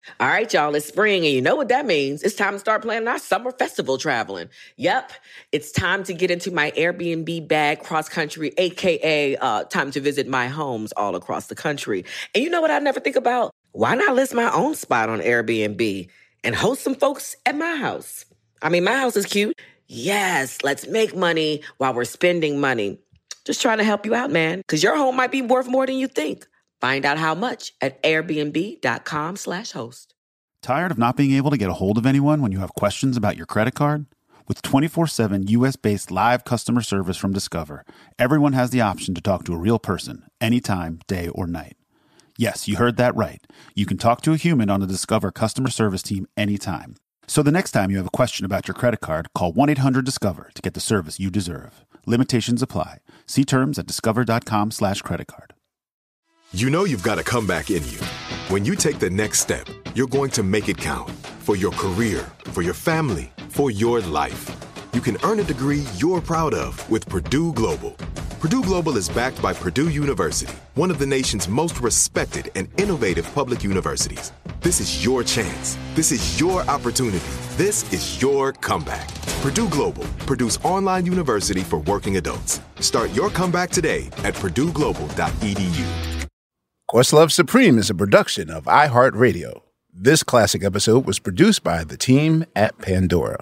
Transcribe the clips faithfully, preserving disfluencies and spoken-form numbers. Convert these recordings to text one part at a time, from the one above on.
All right, y'all, it's spring, and you know what that means. It's time to start planning our summer festival traveling. Yep, it's time to get into my Airbnb bag cross-country, a k a. Uh, time to visit my homes all across the country. And you know what I never think about? Why not list my own spot on Airbnb and host some folks at my house? I mean, my house is cute. Yes, let's make money while we're spending money. Just trying to help you out, man, because your home might be worth more than you think. Find out how much at airbnb.com slash host. Tired of not being able to get a hold of anyone when you have questions about your credit card? With twenty-four seven U S-based live customer service from Discover, everyone has the option to talk to a real person anytime, day or night. Yes, you heard that right. You can talk to a human on the Discover customer service team anytime. So the next time you have a question about your credit card, call one eight hundred discover to get the service you deserve. Limitations apply. See terms at discover.com slash credit card. You know you've got a comeback in you. When you take the next step, you're going to make it count. For your career, for your family, for your life. You can earn a degree you're proud of with Purdue Global. Purdue Global is backed by Purdue University, one of the nation's most respected and innovative public universities. This is your chance. This is your opportunity. This is your comeback. Purdue Global, Purdue's online university for working adults. Start your comeback today at purdue global dot e d u. Questlove Supreme is a production of iHeartRadio. This classic episode was produced by the team at Pandora.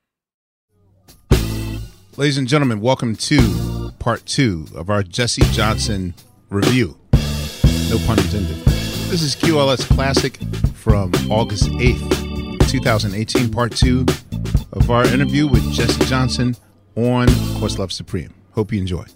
Ladies and gentlemen, welcome to part two of our Jesse Johnson review. No pun intended. This is Q L S Classic from August eighth, twenty eighteen, part two of our interview with Jesse Johnson on Questlove Supreme. Hope you enjoy.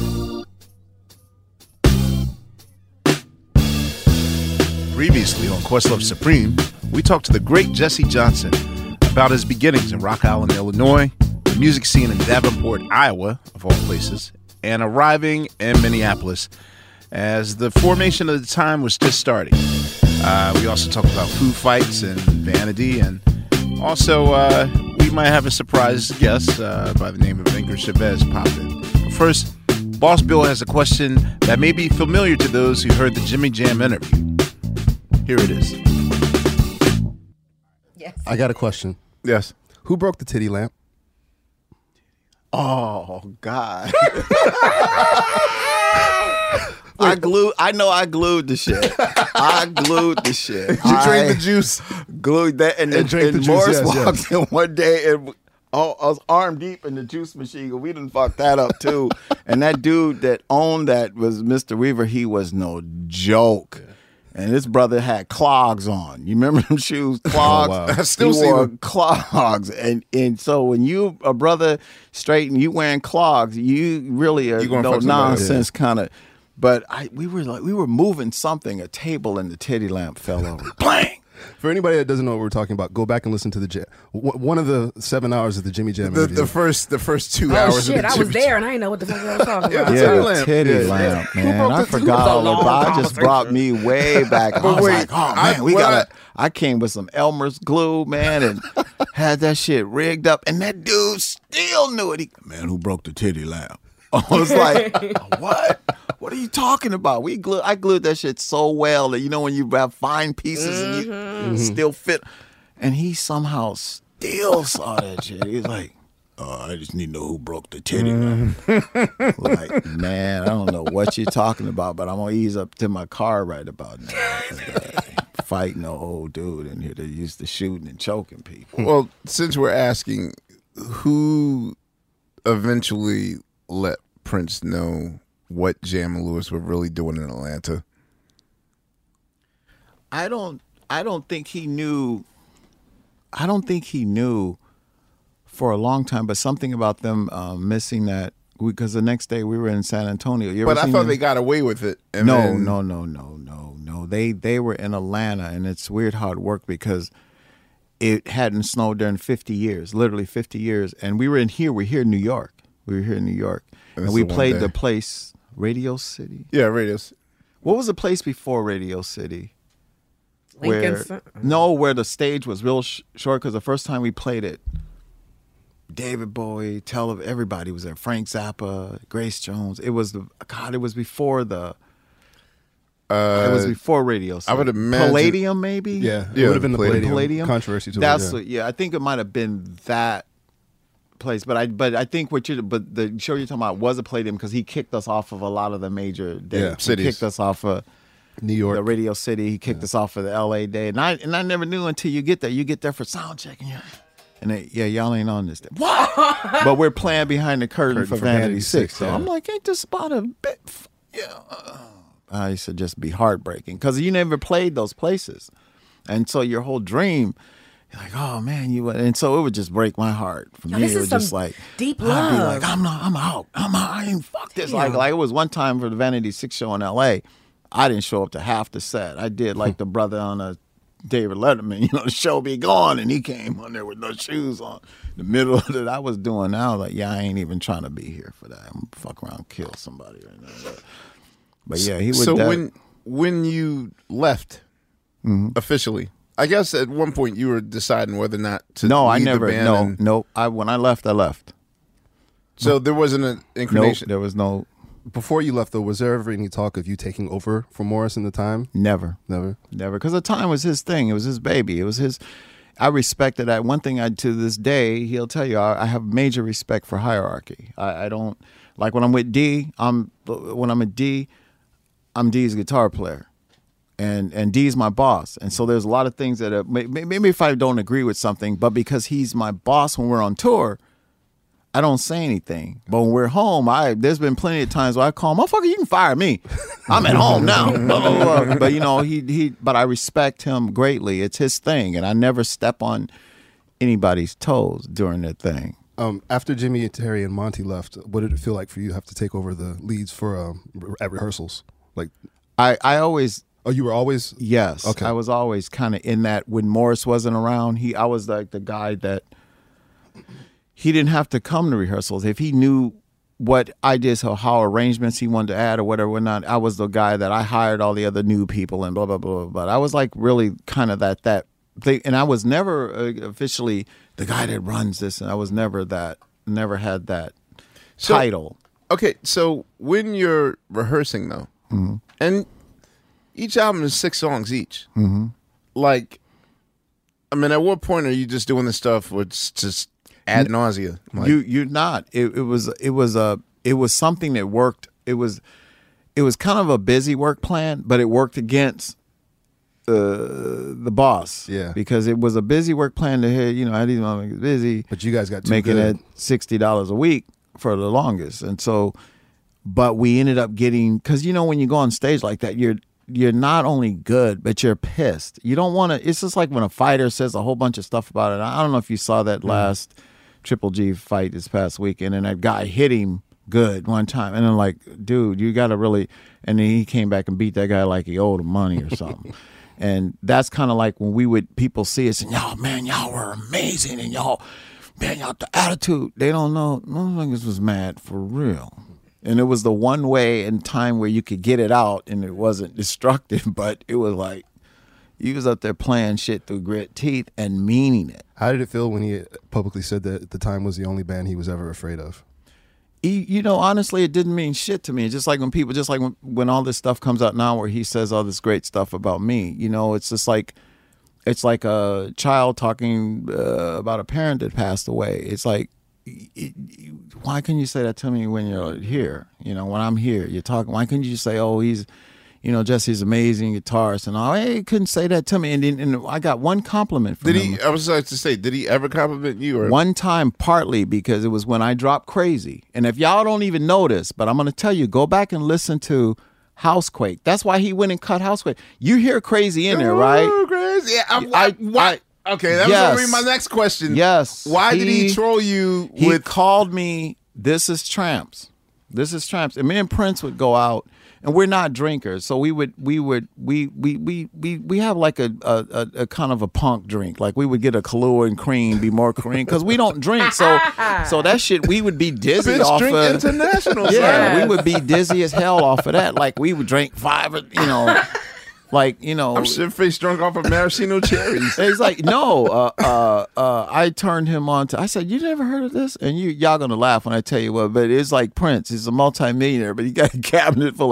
Previously on Questlove Supreme, we talked to the great Jesse Johnson about his beginnings in Rock Island, Illinois, the music scene in Davenport, Iowa, of all places, and arriving in Minneapolis as the formation of the time was just starting. Uh, we also talked about Foo Fights and Vanity, and also uh, we might have a surprise guest uh, by the name of Ingrid Chavez pop in. But first, Boss Bill has a question that may be familiar to those who heard the Jimmy Jam interview. Here it is. Yes. I got a question. Yes. Who broke the titty lamp? Oh, God. I glued, I know I glued the shit. I glued the shit. Did you drain the juice? Glued that. And, And then, drank and the juice, Morris yes, walked yes. in one day and oh, I was arm deep in the juice machine. We done fucked that up too. And that dude that owned that was Mister Weaver. He was no joke. Yeah. And his brother had clogs on. You remember them shoes? Clogs. Oh, wow. I still he see wore them. clogs. And and so when you a brother straight and you wearing clogs, you really are You gonna no fuck somebody. nonsense kind of. But I we were like we were moving something. A table and the titty lamp fell over. Bang. For anybody that doesn't know what we're talking about, go back and listen to the jam. One of the seven hours of the Jimmy Jam The, interview. the first the first two Oh, hours shit, of the I was Jimmy there, and I didn't know what the fuck I was talking about. Yeah, Yeah, the lamp. titty Yeah, lamp, yeah. man. Who broke I the- who forgot was a all long about it. Just conversation? brought me way back. I was wait, like, oh, I- man, we when got to. I came with some Elmer's glue, man, and had that shit rigged up. And that dude still knew it. He, man, who broke the titty lamp? I was like, what? What are you talking about? We glue. I glued that shit so well that, you know, when you have fine pieces and you Mm-hmm. still fit. And he somehow still saw that shit. He was like, oh, I just need to know who broke the titty lamp. Like, man, I don't know what you're talking about, but I'm going to ease up to my car right about now. Fighting an old dude in here that used to shooting and choking people. Well, since we're asking, who eventually let Prince know what Jam and Lewis were really doing in Atlanta? I don't I don't think he knew I don't think he knew for a long time, but something about them um, missing that because the next day we were in San Antonio. You ever But I seen thought them? they got away with it. And No, then, no, no, no, no, no. They they were in Atlanta, and it's weird how it worked because it hadn't snowed there in fifty years, literally fifty years. And we were in here. We're here in New York. We were here in New York, and That's we the one played day. the place Radio City. Yeah, radios. What was the place before Radio City? Lincoln Where, Cen- no, where the stage was real sh- short because the first time we played it, David Bowie, tele- everybody was there. Frank Zappa, Grace Jones. It was the God. It was before the Uh, it was before radio. So I would imagine Palladium, maybe. Yeah, it Yeah, would have been the Palladium. Palladium, controversy to That's it. Yeah. what- yeah. I think it might have been that place, but I but I think what you but the show you're talking about was a Palladium because he kicked us off of a lot of the major days. Yeah, he cities. kicked us off of New York. the Radio City. He kicked us off of the L A day, and I and I never knew until you get there. You get there for sound check, and, and they, yeah, y'all ain't on this. Day. What? But we're playing behind the curtain, Curtain for, for Vanity, Vanity Six. Six, So yeah. I'm like, ain't this about a bit? F- yeah. I used to just be heartbreaking because you never played those places, and so your whole dream. You're like, oh man, you would, and so it would just break my heart. For Yo, me, this it is was just some like deep I'd be love. like, I'm not, I'm out, I'm out. I ain't fuck this. Damn. Like, like it was one time for the Vanity Six show in L A. I didn't show up to half the set. I did like the brother on a David Letterman. You know, the show be gone, and he came on there with no shoes on. The middle of it, I was doing. Now, like, yeah, I ain't even trying to be here for that. I'm fuck around, and kill somebody right now. But, but yeah, he would. So def- when when you left Mm-hmm. officially, I guess at one point you were deciding whether or not to. no, I leave the never. band No, and- no. I when I left, I left. So there wasn't an No, inclination. there was no. Before you left, though, was there ever any talk of you taking over for Morris in the time? Never. Never. Never, because the time was his thing. It was his baby. It was his. I respected that. One thing I to this day, he'll tell you, I, I have major respect for hierarchy. I, I don't like when I'm with D. I'm when I'm with D. I'm D's guitar player, and and D's my boss. And so there's a lot of things that are, maybe if I don't agree with something, but because he's my boss when we're on tour, I don't say anything. But when we're home, I there's been plenty of times where I call, motherfucker, you can fire me. I'm at home now. Blah, blah, blah. But you know, he he. But I respect him greatly. It's his thing, and I never step on anybody's toes during that thing. Um, after Jimmy and Terry and Monty left, what did it feel like for you to have to take over the leads for um, at rehearsals? Like, I I always. oh, you were always Yes, Okay. I was always kind of in that when Morris wasn't around. He, I was like the guy that he didn't have to come to rehearsals if he knew what ideas or how arrangements he wanted to add or whatever. Whatnot, I was the guy that I hired all the other new people and blah blah blah blah. But I was like really kind of that that thing, and I was never uh, officially the guy that runs this, and I was never that, never had that So- title. Okay, so when you're rehearsing though, Mm-hmm. and each album is six songs each, mm-hmm. like, I mean, at what point are you just doing this stuff with just ad nausea? Like, you you're not. It, it was it was a it was something that worked. It was it was kind of a busy work plan, but it worked against uh, the boss. Yeah. because it was a busy work plan to hit. You know, I didn't want to make it busy. But you guys got too making good. it sixty dollars a week for the longest, and so, but we ended up getting because you know when you go on stage like that, you're you're not only good, but you're pissed. You don't want to. It's just like when a fighter says a whole bunch of stuff about it. I don't know if you saw that last Triple G fight this past weekend, and that guy hit him good one time, and I'm like, dude, you got to really. And then he came back and beat that guy like he owed him money or something. And that's kind of like when we would people see us and y'all, man, y'all were amazing, and y'all, man, y'all the attitude. They don't know. Motherfuckers was mad for real. And it was the one way in time where you could get it out and it wasn't destructive, but it was like you was up there playing shit through grit teeth and meaning it. How did it feel when he publicly said that at the time was the only band he was ever afraid of? He, you know, honestly, it didn't mean shit to me. Just like when people, just like when, when all this stuff comes out now where he says all this great stuff about me, you know, it's just like, it's like a child talking uh, about a parent that passed away. It's like, it, it, why couldn't you say that to me when you're here? You know, when I'm here, you're talking. Why couldn't you just say, "Oh, he's, you know, Jesse's amazing guitarist," and all? Hey, he couldn't say that to me. And, then, and I got one compliment from did him. he? I was about to say, did he ever compliment you? Or One time, partly because it was when I dropped Crazy. And if y'all don't even know this, but I'm going to tell you, go back and listen to Housequake. That's why he went and cut Housequake. You hear Crazy in there, right? Ooh, crazy. Yeah, I'm, I- I, why? Okay, that Yes. was gonna be my next question. Yes. Why did he He- troll you He with? called me, "This is Tramps. This is Tramps." And me and Prince would go out, and we're not drinkers, so we would we would we we we we, we have like a, a, a, a kind of a punk drink. Like we would get a Kahlua and cream, be more cream, because we don't drink. So so that shit we would be dizzy Bitch, off drink of. international. Yeah, son. we would be dizzy as hell off of that. Like we would drink five, you know, like you know. I'm shit faced drunk off of maraschino cherries. And he's like, no, uh, uh, uh, I turned him on to, I said, you never heard of this? And you, y'all gonna laugh when I tell you what, but it's like Prince. He's a multimillionaire, but he got a cabinet full of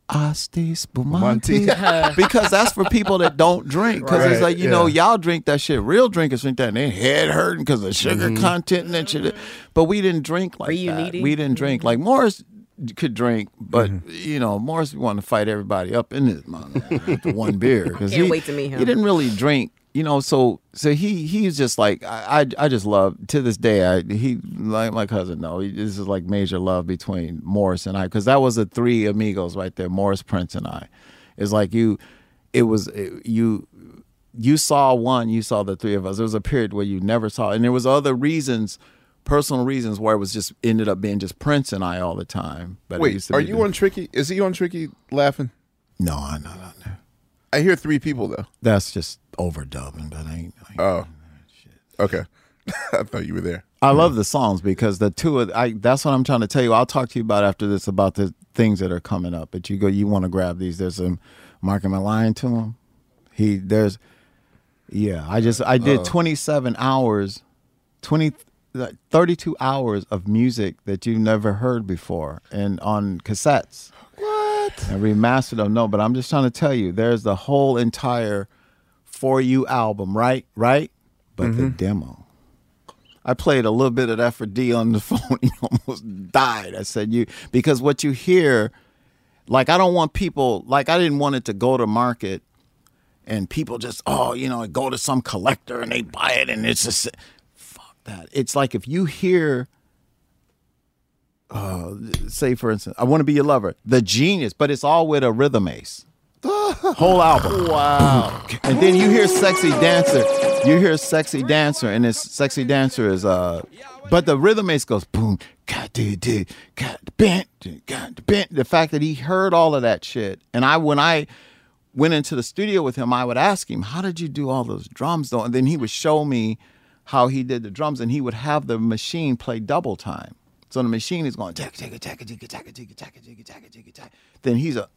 Asti Spumante, because that's for people that don't drink. Because Right, it's like, you yeah. know, y'all drink that shit. Real drinkers drink that and their head hurting because of sugar Mm-hmm. content and that shit. But we didn't drink like Were you that. needy? We didn't drink. Like Morris could drink, but, Mm-hmm. you know, Morris wanted to fight everybody up in his mouth after one beer. 'Cause Can't he, wait to meet him. He didn't really drink. You know, so so he he's just like I I, I just love to this day. I he like my cousin. No, he, this is like major love between Morris and I, because that was the three amigos right there. Morris, Prince, and I. It's like you, it was it, you. You saw one, you saw the three of us. There was a period where you never saw, and there was other reasons, personal reasons, where it was just ended up being just Prince and I all the time. But it Wait, used to are be you the- on Tricky? Is he on Tricky laughing? No, I'm not on there. I hear three people though. That's just overdubbing, but I ain't. I ain't Oh, okay. I thought you were there. I love the songs because the two of I that's what I'm trying to tell you. I'll talk to you about after this about the things that are coming up. But you go, you want to grab these. There's some Mark, am I lying to him? He there's yeah. I just I did twenty-seven hours, twenty, thirty-two hours of music that you never heard before, and on cassettes. What? And remastered them. No, but I'm just trying to tell you. There's the whole entire For You album, right? Right? But the demo. I played a little bit of that for D on the phone. He almost died. I said, you, because what you hear, like, I don't want people, like, I didn't want it to go to market and people just, oh, you know, go to some collector and they buy it and it's just, fuck that. It's like if you hear, uh, say, for instance, I Want to Be Your Lover, The Genius, but it's all with a rhythm ace. Whole album. Wow. And then you hear Sexy Dancer. You hear Sexy Dancer, and this Sexy Dancer is uh but the rhythm ace goes boom, got do do, got the bent, got the bent. The fact that he heard all of that shit. And I when I went into the studio with him, I would ask him, how did you do all those drums though? And then he would show me how he did the drums, and he would have the machine play double time. So the machine is going taka taka taka taka taka taka taka taka taka taka taka. Then he's a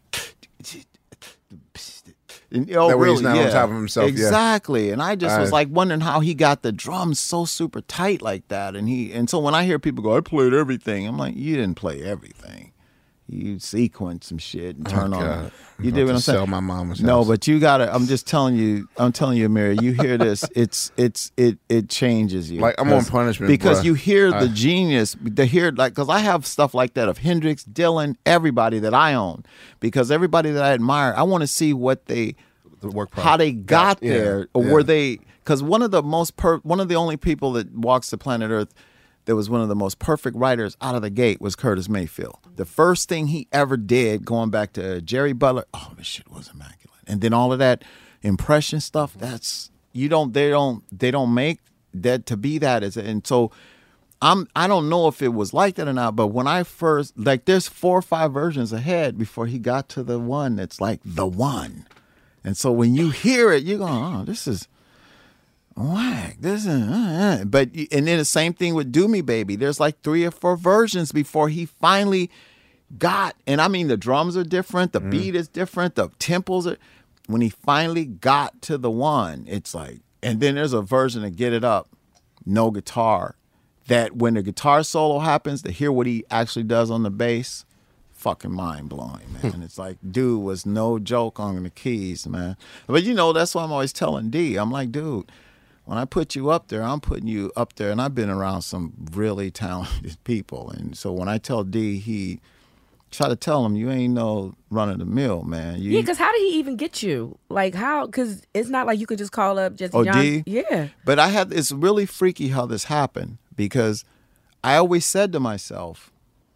And, oh, That way really, he's not yeah. on top of himself, yeah. Exactly. And I just was Right. like wondering how he got the drums so super tight like that. And he and so when I hear people go, I played everything, I'm like, you didn't play everything. You sequence some shit and turn on. God. You I'm did about what I'm to saying? sell my mama's No, house. but you gotta. I'm just telling you. I'm telling you, Mary. You hear this? It's it's it it changes you. Like, I'm on 'Cause- punishment, because bruh. you hear I- the genius. The hear like because I have stuff like that of Hendrix, Dylan, everybody that I own. Because everybody that I admire, I want to see what they, The work how they got yeah, there, or yeah. were they? Because one of the most per, one of the only people that walks the planet Earth that was one of the most perfect writers out of the gate was Curtis Mayfield. The first thing he ever did, going back to Jerry Butler, oh, this shit was immaculate. And then all of that impression stuff, that's you don't they don't they don't make that to be that as and so I'm I don't know if it was like that or not, but when I first like there's four or five versions ahead before he got to the one that's like the one. And so when you hear it, you're going, oh, this is whack. This is, uh, uh. But and then the same thing with Do Me Baby. There's like three or four versions before he finally got. And I mean, the drums are different, the beat is different, the tempos are. When he finally got to the one, it's like. And then there's a version of Get It Up, no guitar. That when the guitar solo happens, to hear what he actually does on the bass, fucking mind blowing, man. It's like, dude was no joke on the keys, man. But you know, that's why I'm always telling D. I'm like, dude, when I put you up there, I'm putting you up there, and I've been around some really talented people. And so when I tell D, he try to tell him, you ain't no run of the mill, man. You, Yeah, because how did he even get you? Like, how? Because it's not like you could just call up Jesse Oh, Johnson. D? Yeah. But I had, it's really freaky how this happened, because I always said to myself,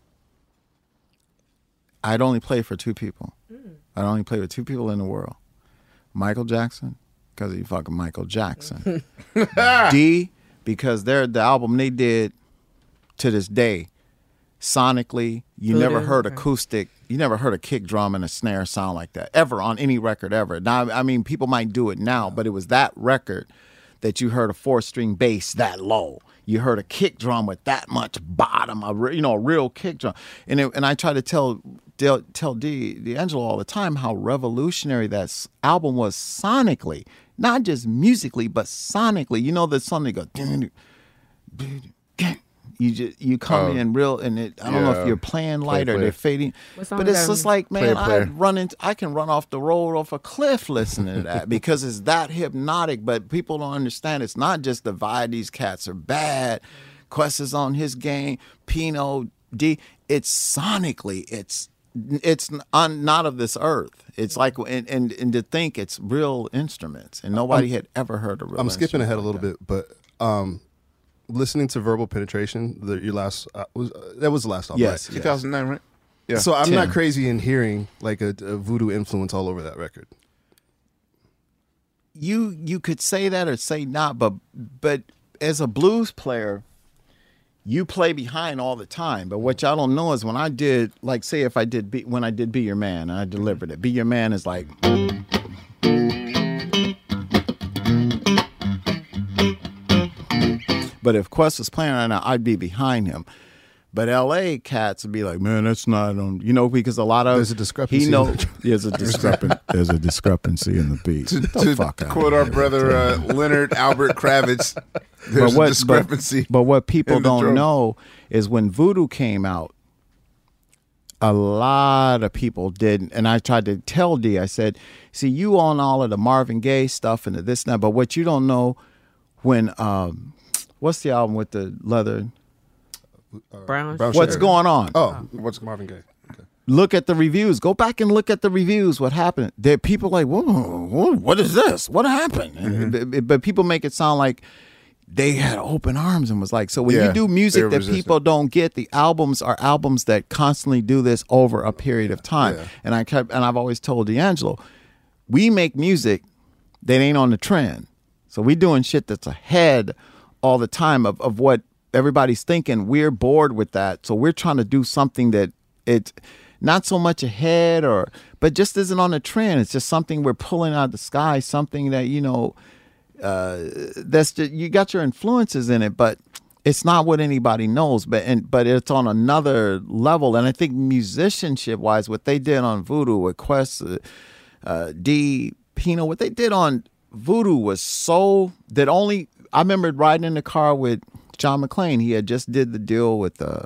I'd only play for two people. Mm. I'd only play with two people in the world. Michael Jackson, because he fucking Michael Jackson. D, because they're the album they did to this day, sonically, you Voodoo, never heard okay. acoustic, you never heard a kick drum and a snare sound like that, ever, on any record ever. Now, I mean, people might do it now, but it was that record that you heard a four-string bass that low. You heard a kick drum with that much bottom, a re- you know, a real kick drum. And it, and I try to tell tell, tell D D'Angelo all the time how revolutionary that s- album was sonically, not just musically, but sonically. You know, the song they go, You just you come Oh. in real, and it, I don't know Yeah. if you're playing Play, light or play. they're fading, What song but is it's that? just like, Play, man, I play. run into, I can run off the road off a cliff listening to that because it's that hypnotic. But people don't understand. It's not just the vibe. These cats are bad. Quest is on his game. Pino D. It's sonically. It's it's on, not of this earth. It's like and, and and to think it's real instruments, and nobody had ever heard of real. I'm skipping instruments ahead a like little that. bit, but um, listening to Verbal Penetration, the, your last uh, was uh, that was the last album, Yes, right? two thousand nine, right? Yeah. So I'm not ten. crazy in hearing like a, a voodoo influence all over that record. you you could say that or say not, but but as a blues player, you play behind all the time. But what y'all don't know is when I did, like, say if I did be, when I did Be Your Man and I delivered it, Be Your Man is like. But if Quest was playing right now, I'd be behind him. But L A cats would be like, man, that's not on, you know, because a lot of There's a discrepancy He know in the- there's a discrepancy. There's a discrepancy in the beat. to, Get the to fuck out of quote here. our brother uh, Leonard Albert Kravitz, there's what- a discrepancy. But, but what people in the don't drum. know is when Voodoo came out, a lot of people didn't. And I tried to tell D, I said, see, you on all of the Marvin Gaye stuff and the this and that, but what you don't know when, um, what's the album with the leather? Brown. Brown What's Sugar. going on? Oh, what's Marvin Gaye? Okay. Look at the reviews. Go back and look at the reviews. What happened? There, people like, whoa, whoa, what is this? What happened? Mm-hmm. And- But, but people make it sound like they had open arms and was like, so when Yeah, you do they music were that resistant. people don't get, the albums are albums that constantly do this over a period of time. Yeah. And I kept, and I've always told D'Angelo, we make music that ain't on the trend. So we doing shit that's ahead all the time of, of what everybody's thinking. We're bored with that. So we're trying to do something that it's not so much ahead or, but just isn't on the trend. It's just something we're pulling out of the sky, something that, you know, uh, that's just, you got your influences in it, but it's not what anybody knows, but, and, but it's on another level. And I think musicianship wise, what they did on Voodoo with Quest, uh, uh, D, Pino, what they did on Voodoo was so that only, I remember riding in the car with John McClane. He had just did the deal with uh,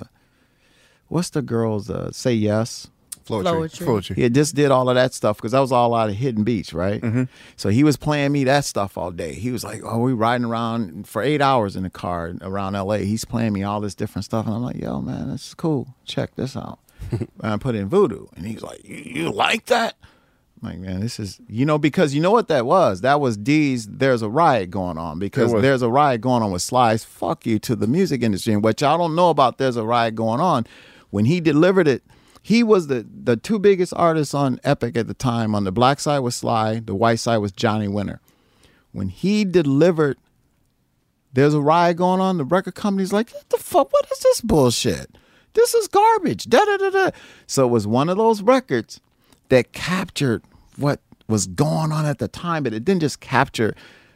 what's the girls? Uh, Say Yes. Floetry. Floetry. He had just did all of that stuff because that was all out of Hidden Beach, right? Mm-hmm. So he was playing me that stuff all day. He was like, "Oh, we riding around for eight hours in the car around L A. He's playing me all this different stuff, and I'm like, "Yo, man, this is cool. Check this out." And I put in Voodoo, and he's like, "You, you like that?" I'm like, man, this is, you know, because you know what that was? That was D's There's a Riot Going On, because It was. There's a Riot Going On with Sly's Fuck You to the music industry. And what y'all don't know about There's a Riot Going On, when he delivered it, he was the, the two biggest artists on Epic at the time. On the black side was Sly, the white side was Johnny Winter. When he delivered There's a Riot Going On, the record company's like, what the fuck, what is this bullshit? This is garbage. Da da da da. So it was one of those records that captured what was going on at the time, but it didn't just capture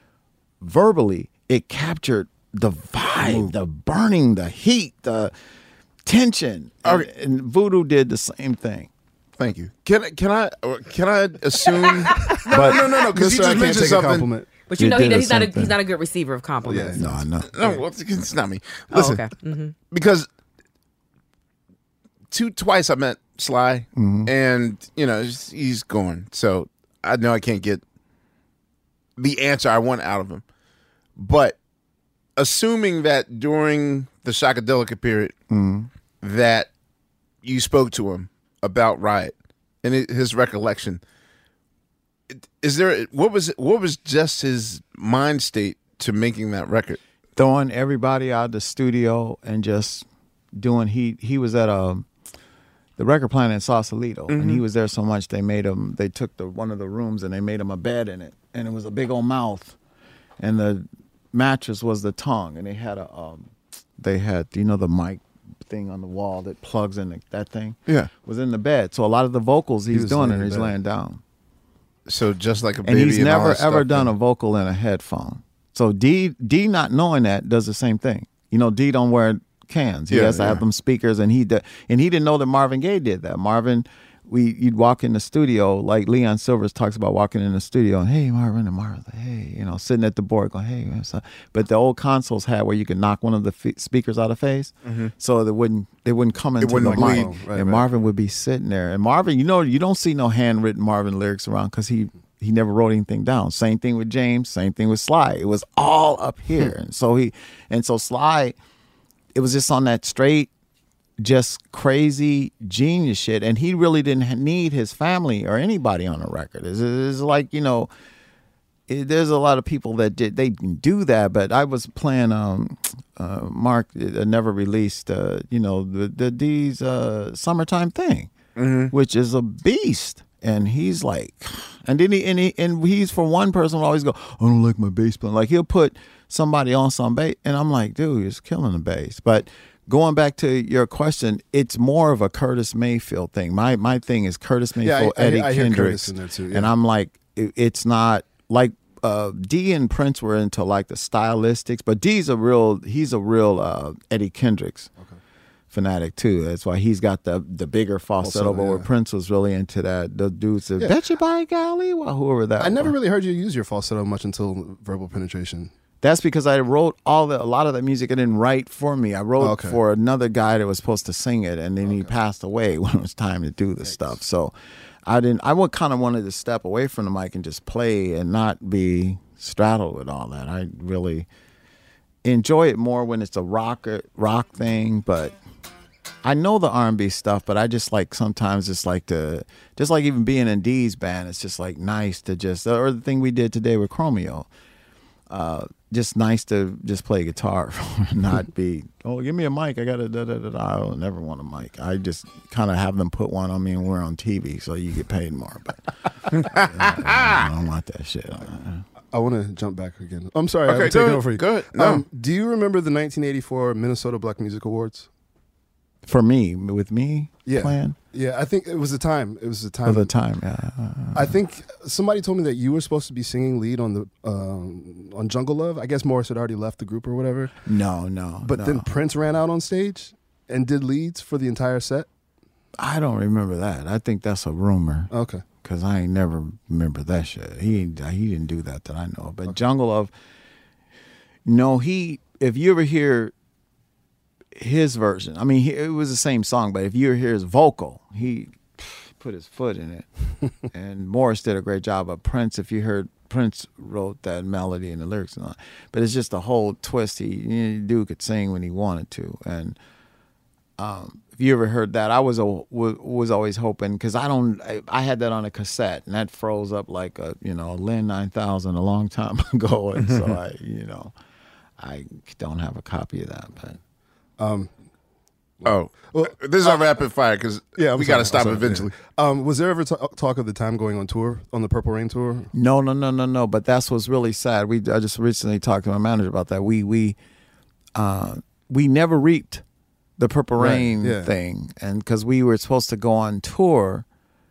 verbally. It captured the vibe, the burning, the heat, the tension. And, and Voodoo did the same thing. Thank you. Can I can I or can I assume? no, But- no, no, no, because Just you so I just can't mentioned take a something. compliment. But you You know he, did the he's not a, same he's thing. not a good receiver of compliments. No, I know. No, well, it's, it's not me. Oh, Listen, okay. hmm because two twice I met Sly, and you know he's, he's gone, so I know I can't get the answer I want out of him. But assuming that during the Shockadelica period that you spoke to him about Riot and it, his recollection, is there what was what was just his mind state to making that record? Throwing everybody out of the studio and just doing, he he was at a the record plant in Sausalito, and he was there so much they made him, they took the one of the rooms and they made him a bed in it, and it was a big old mouth, and the mattress was the tongue, and they had a um they had, you know, the mic thing on the wall that plugs in the, that thing Yeah. was in the bed. So a lot of the vocals he's was doing laying and in he's bed. laying down. So just like a And baby, he's and all never that ever stuff, done a then- vocal in a headphone. So D D not knowing that does the same thing. You know, D don't wear cans. He Yeah, has to have yeah. them speakers, and he did, and he didn't know that Marvin Gaye did that. Marvin we you'd walk in the studio, like Leon Silvers talks about walking in the studio and, hey, Marvin, and Marvin's like, hey, you know, sitting at the board going, hey. What's up? But the old consoles had where you could knock one of the f- speakers out of phase, mm-hmm. so it wouldn't it wouldn't come into wouldn't the mic. Oh, right, and right. Marvin would be sitting there. And Marvin, you know, you don't see no handwritten Marvin lyrics around because he he never wrote anything down. Same thing with James. Same thing with Sly. It was all up here. and so he and so Sly, it was just on that straight, just crazy genius shit, and he really didn't need his family or anybody on a record. It's, it's like, you know, it, there's a lot of people that did they can do that, but I was playing um uh Mark uh, never released uh you know the the D's uh Summertime Thing, mm-hmm. which is a beast. And he's like, and then he and he and he's for one person will always go, I don't like my bass playing. Like he'll put somebody on some bass, and I'm like, dude, it's killing the bass. But going back to your question, it's more of a Curtis Mayfield thing. My my thing is Curtis Mayfield, yeah, I, Eddie I, I hear Kendricks, Curtis in there too, yeah. and I'm like, it, it's not like uh, D and Prince were into like the stylistics, but D's a real, he's a real uh, Eddie Kendricks. Okay. Fanatic too. That's why he's got the the bigger falsetto. Also, but yeah. where Prince was really into that, the dudes said, Yeah. "Bet you by golly," well, whoever that. I never was. really heard you use your falsetto much until Verbal Penetration. That's because I wrote all the a lot of the music I didn't write for me. I wrote Okay. for another guy that was supposed to sing it, and then he passed away when it was time to do the stuff. So I didn't. I would kind of wanted to step away from the mic and just play and not be straddled with all that. I really enjoy it more when it's a rock rock thing, but. I know the R and B stuff, but I just like sometimes just like to, just like even being in D's band, it's just like nice to just, or the thing we did today with Chromeo, uh, just nice to just play guitar, not be, oh, give me a mic, I got a da da da da. I don't never want a mic. I just kind of have them put one on me and we're on T V so you get paid more, but I don't want that shit. I want to jump back again. I'm sorry, Okay, I'm taking go- over for you. go ahead. No. Um, do you remember the nineteen eighty-four Minnesota Black Music Awards? For me, with me Yeah. playing Yeah, I think it was the time. It was the time. for the time, yeah. I think somebody told me that you were supposed to be singing lead on the um, on Jungle Love. I guess Morris had already left the group or whatever. No, no. But no. then Prince ran out on stage and did leads for the entire set. I don't remember that. I think that's a rumor. Okay. Cause I ain't never remember that shit. He ain't, he didn't do that that I know of. But okay. Jungle Love, no, he. If you ever hear his version, I mean, he, it was the same song. But if you ever hear his vocal, he put his foot in it. And Morris did a great job. But Prince, if you heard Prince wrote that melody and the lyrics and all, but it's just a whole twist. He, you know, dude could sing when he wanted to, and um. If you ever heard that, I was a, was always hoping, because I don't I, I had that on a cassette and that froze up like a you know a Lin nine thousand a long time ago, and so I you know I don't have a copy of that. But um, oh, well, this is our uh, rapid fire because yeah, I'm we got to stop sorry, eventually. Yeah. Um, was there ever t- talk of the time going on tour on the Purple Rain tour? No, no, no, no, no. But that's what's really sad. We I just recently talked to my manager about that. We we uh, we never reaped the Purple Rain right, yeah. thing, and because we were supposed to go on tour,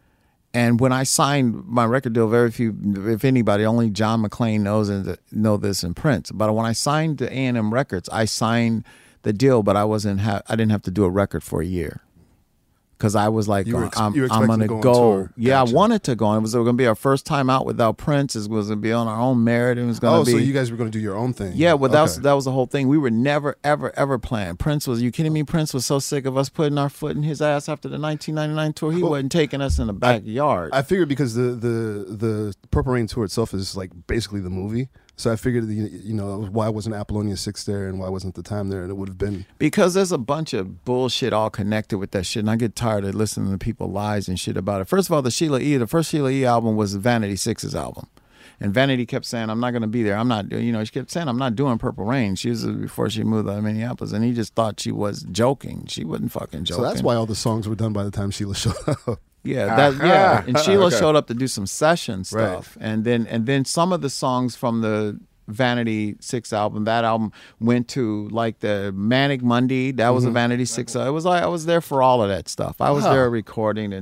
and when I signed my record deal, very few, if anybody, only John McClane knows and know this in Prince. But when I signed to A and M Records, I signed the deal, but I wasn't ha- I didn't have to do a record for a year. Because I was like, you were ex- I'm, you were I'm going to go. go. Yeah, Gotcha. I wanted to go. It was going to be our first time out without Prince. It was going to be on our own merit. It was going to oh, be. so you guys were going to do your own thing? Yeah, well, that okay. was that was the whole thing. We were never, ever, ever playing. Prince was. You kidding me? Prince was so sick of us putting our foot in his ass after the nineteen ninety-nine tour. He well, wasn't taking us in the backyard. I, I figured because the the the Purple Rain tour itself is like basically the movie. So I figured, the, you know, why wasn't Apollonia six there and why wasn't the time there? And it would have been. Because there's a bunch of bullshit all connected with that shit. And I get tired of listening to people lies and shit about it. First of all, the Sheila E., the first Sheila E. album was Vanity Six's album. And Vanity kept saying, I'm not going to be there. I'm not, you know, she kept saying, I'm not doing Purple Rain. She was before she moved to Minneapolis. And he just thought she was joking. She wasn't fucking joking. So that's why all the songs were done by the time Sheila showed up. Yeah, that yeah. And Sheila okay. showed up to do some session stuff. Right. And then and then some of the songs from the Vanity Six album, that album went to like the Manic Monday. That was mm-hmm. a Vanity Six. Uh, it was like I was there for all of that stuff. I was wow. there recording and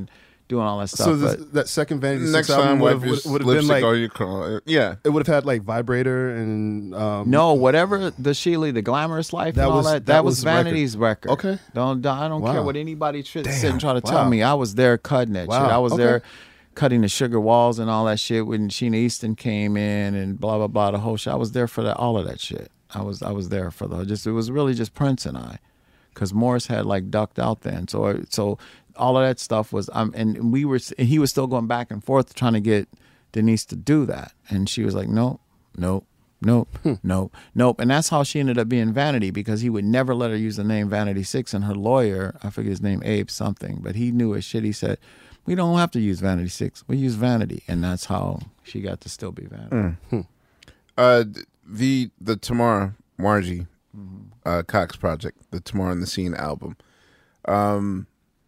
doing all that stuff. So this, but that second Vanity Next Six album time, would wipe have, your would have been lipstick like on your car. Yeah. it would have had like Vibrator and um, no, whatever the Sheila, the Glamorous Life, That and all was- that. that That, was, was the record. Vanity's record. Okay. Don't I don't Wow. care what anybody tr- Damn. sit and try to Wow. tell me. I was there cutting that Wow. shit. I was Okay. there cutting the Sugar Walls and all that shit when Sheena Easton came in and blah blah blah. The whole shit. I was there for that. All of that shit. I was I was there for the just. It was really just Prince and I, because Morris had like ducked out then. So so all of that stuff was. Um, and we were. And he was still going back and forth trying to get Denise to do that, and she was like, nope, nope. Nope, nope, nope. And that's how she ended up being Vanity, because he would never let her use the name Vanity Six. And her lawyer, I forget his name, Abe something, but he knew his shit. He said, we don't have to use Vanity Six. We use Vanity. And that's how she got to still be Vanity. Mm. Uh, the the Tamara Margie uh, Cox project, the Tamara in the Scene album. Um,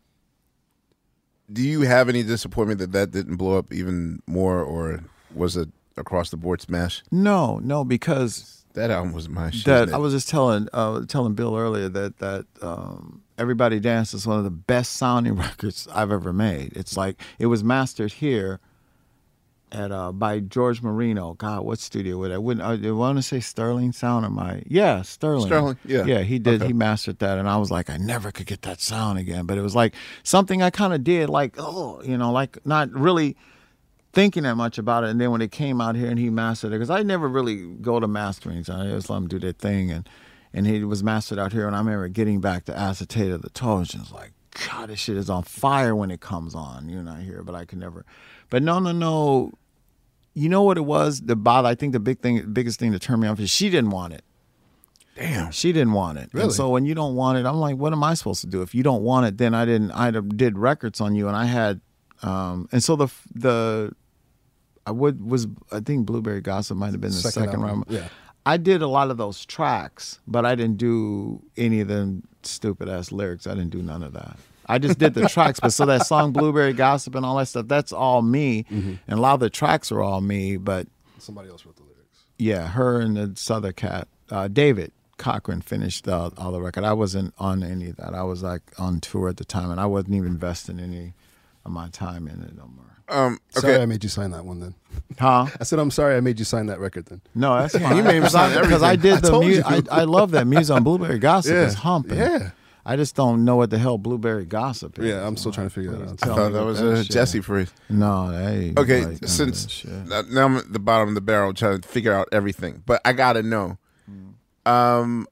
do you have any disappointment that that didn't blow up even more, or was it across the board smash? No, no, because that album was my shit. that I was just telling uh, telling Bill earlier that that um, Everybody Dance is one of the best sounding records I've ever made. It's like it was mastered here at uh, by George Marino. God, what studio would I wouldn't I, I want to say Sterling Sound or my yeah Sterling Sterling yeah yeah he did okay. he mastered that, and I was like I never could get that sound again. But it was like something I kind of did like oh you know like not really thinking that much about it, and then when it came out here and he mastered it, because I never really go to mastering, so I just let him do their thing, and and he was mastered out here, and I remember getting back to Acetate of the Toes, and it's like, God, this shit is on fire when it comes on, you're not here, but I could never, but no, no, no, you know what it was, the bother, I think the big thing, biggest thing that turned me off is she didn't want it. Damn. She didn't want it. Really? And so when you don't want it, I'm like, what am I supposed to do? If you don't want it, then I didn't, I did records on you, and I had, um, and so the, the, I would was I think Blueberry Gossip might have been the Second second, album, round. yeah. I did a lot of those tracks, but I didn't do any of them stupid ass lyrics. I didn't do none of that. I just did the tracks. But so that song Blueberry Gossip and all that stuff, that's all me. Mm-hmm. And a lot of the tracks are all me. But Somebody else wrote the lyrics. yeah, her and the other cat, uh, David Cochran, finished uh, all the record. I wasn't on any of that. I was like on tour at the time, and I wasn't even investing any of my time in it no more. Um, okay. Sorry I made you sign that one then. Huh? I said I'm sorry I made you sign that record then. No, that's fine. you made me sign Because I did I the told music. you. I, I love that music on Blueberry Gossip. Yeah. It's humping. Yeah. I just don't know what the hell Blueberry Gossip is. Yeah, I'm still trying to figure that out. I Tell thought me that what was that a shit Jesse is. phrase. No, hey. Okay, like, since shit. now now I'm at the bottom of the barrel trying to figure out everything, but I gotta know. Um,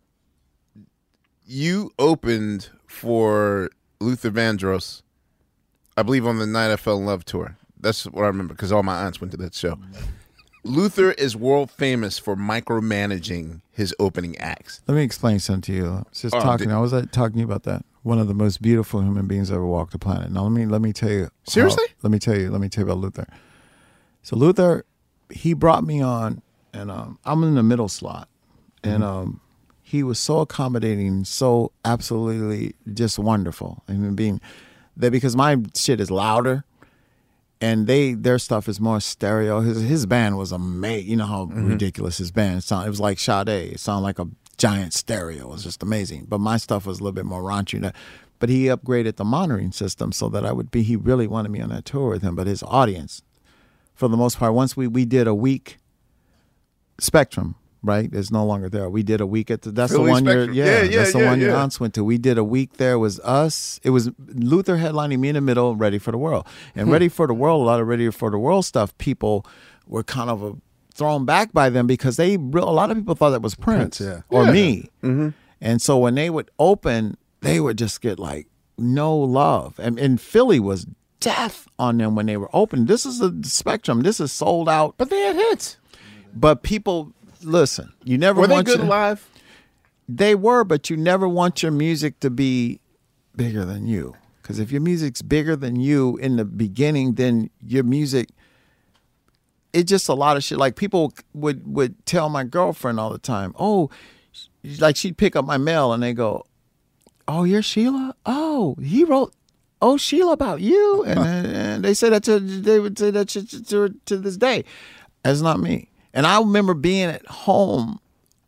you opened for Luther Vandross, I believe, on the Night I Fell in Love tour. That's what I remember because all my aunts went to that show. Luther is world famous for micromanaging his opening acts. Let me explain something to you. I was just Oh, talking. did- I was uh, talking to you about that. One of the most beautiful human beings ever walked the planet. Now let me let me tell you. how- Seriously? let me tell you. Let me tell you about Luther. So Luther, he brought me on, and um, I'm in the middle slot, and um, he was so accommodating, so absolutely just wonderful. I mean, being that because my shit is louder. And they their stuff is more stereo. His his band was amazing. You know how ridiculous his band sounded. It was like Sade. It sounded like a giant stereo. It was just amazing. But my stuff was a little bit more raunchy. But he upgraded the monitoring system so that I would be. He really wanted me on that tour with him. But his audience, for the most part, once we we did a week, Spectrum, right, is no longer there. We did a week at the. That's Philly the one year. Spectrum. Yeah, Yeah, yeah, that's the yeah, one your yeah. aunts went to. We did a week there. It was us. It was Luther headlining, me in the middle, Ready for the World. And Hmm. Ready for the World, a lot of Ready for the World stuff, people were kind of uh thrown back by them because they real- a lot of people thought that was Prince, Prince, or Yeah. me. And so when they would open, they would just get like no love. And, and Philly was death on them when they were open. This is a Spectrum. This is sold out. But they had hits. But people, listen, you never Were they want good your- live? They were, but you never want your music to be bigger than you. Because if your music's bigger than you in the beginning, then your music, it's just a lot of shit. Like people would, would tell my girlfriend all the time, oh, like she'd pick up my mail and they go, oh, you're Sheila? Oh, he wrote, oh, Sheila about you? And, and they say that to, they would say that to, to, to this day. That's not me. And I remember being at home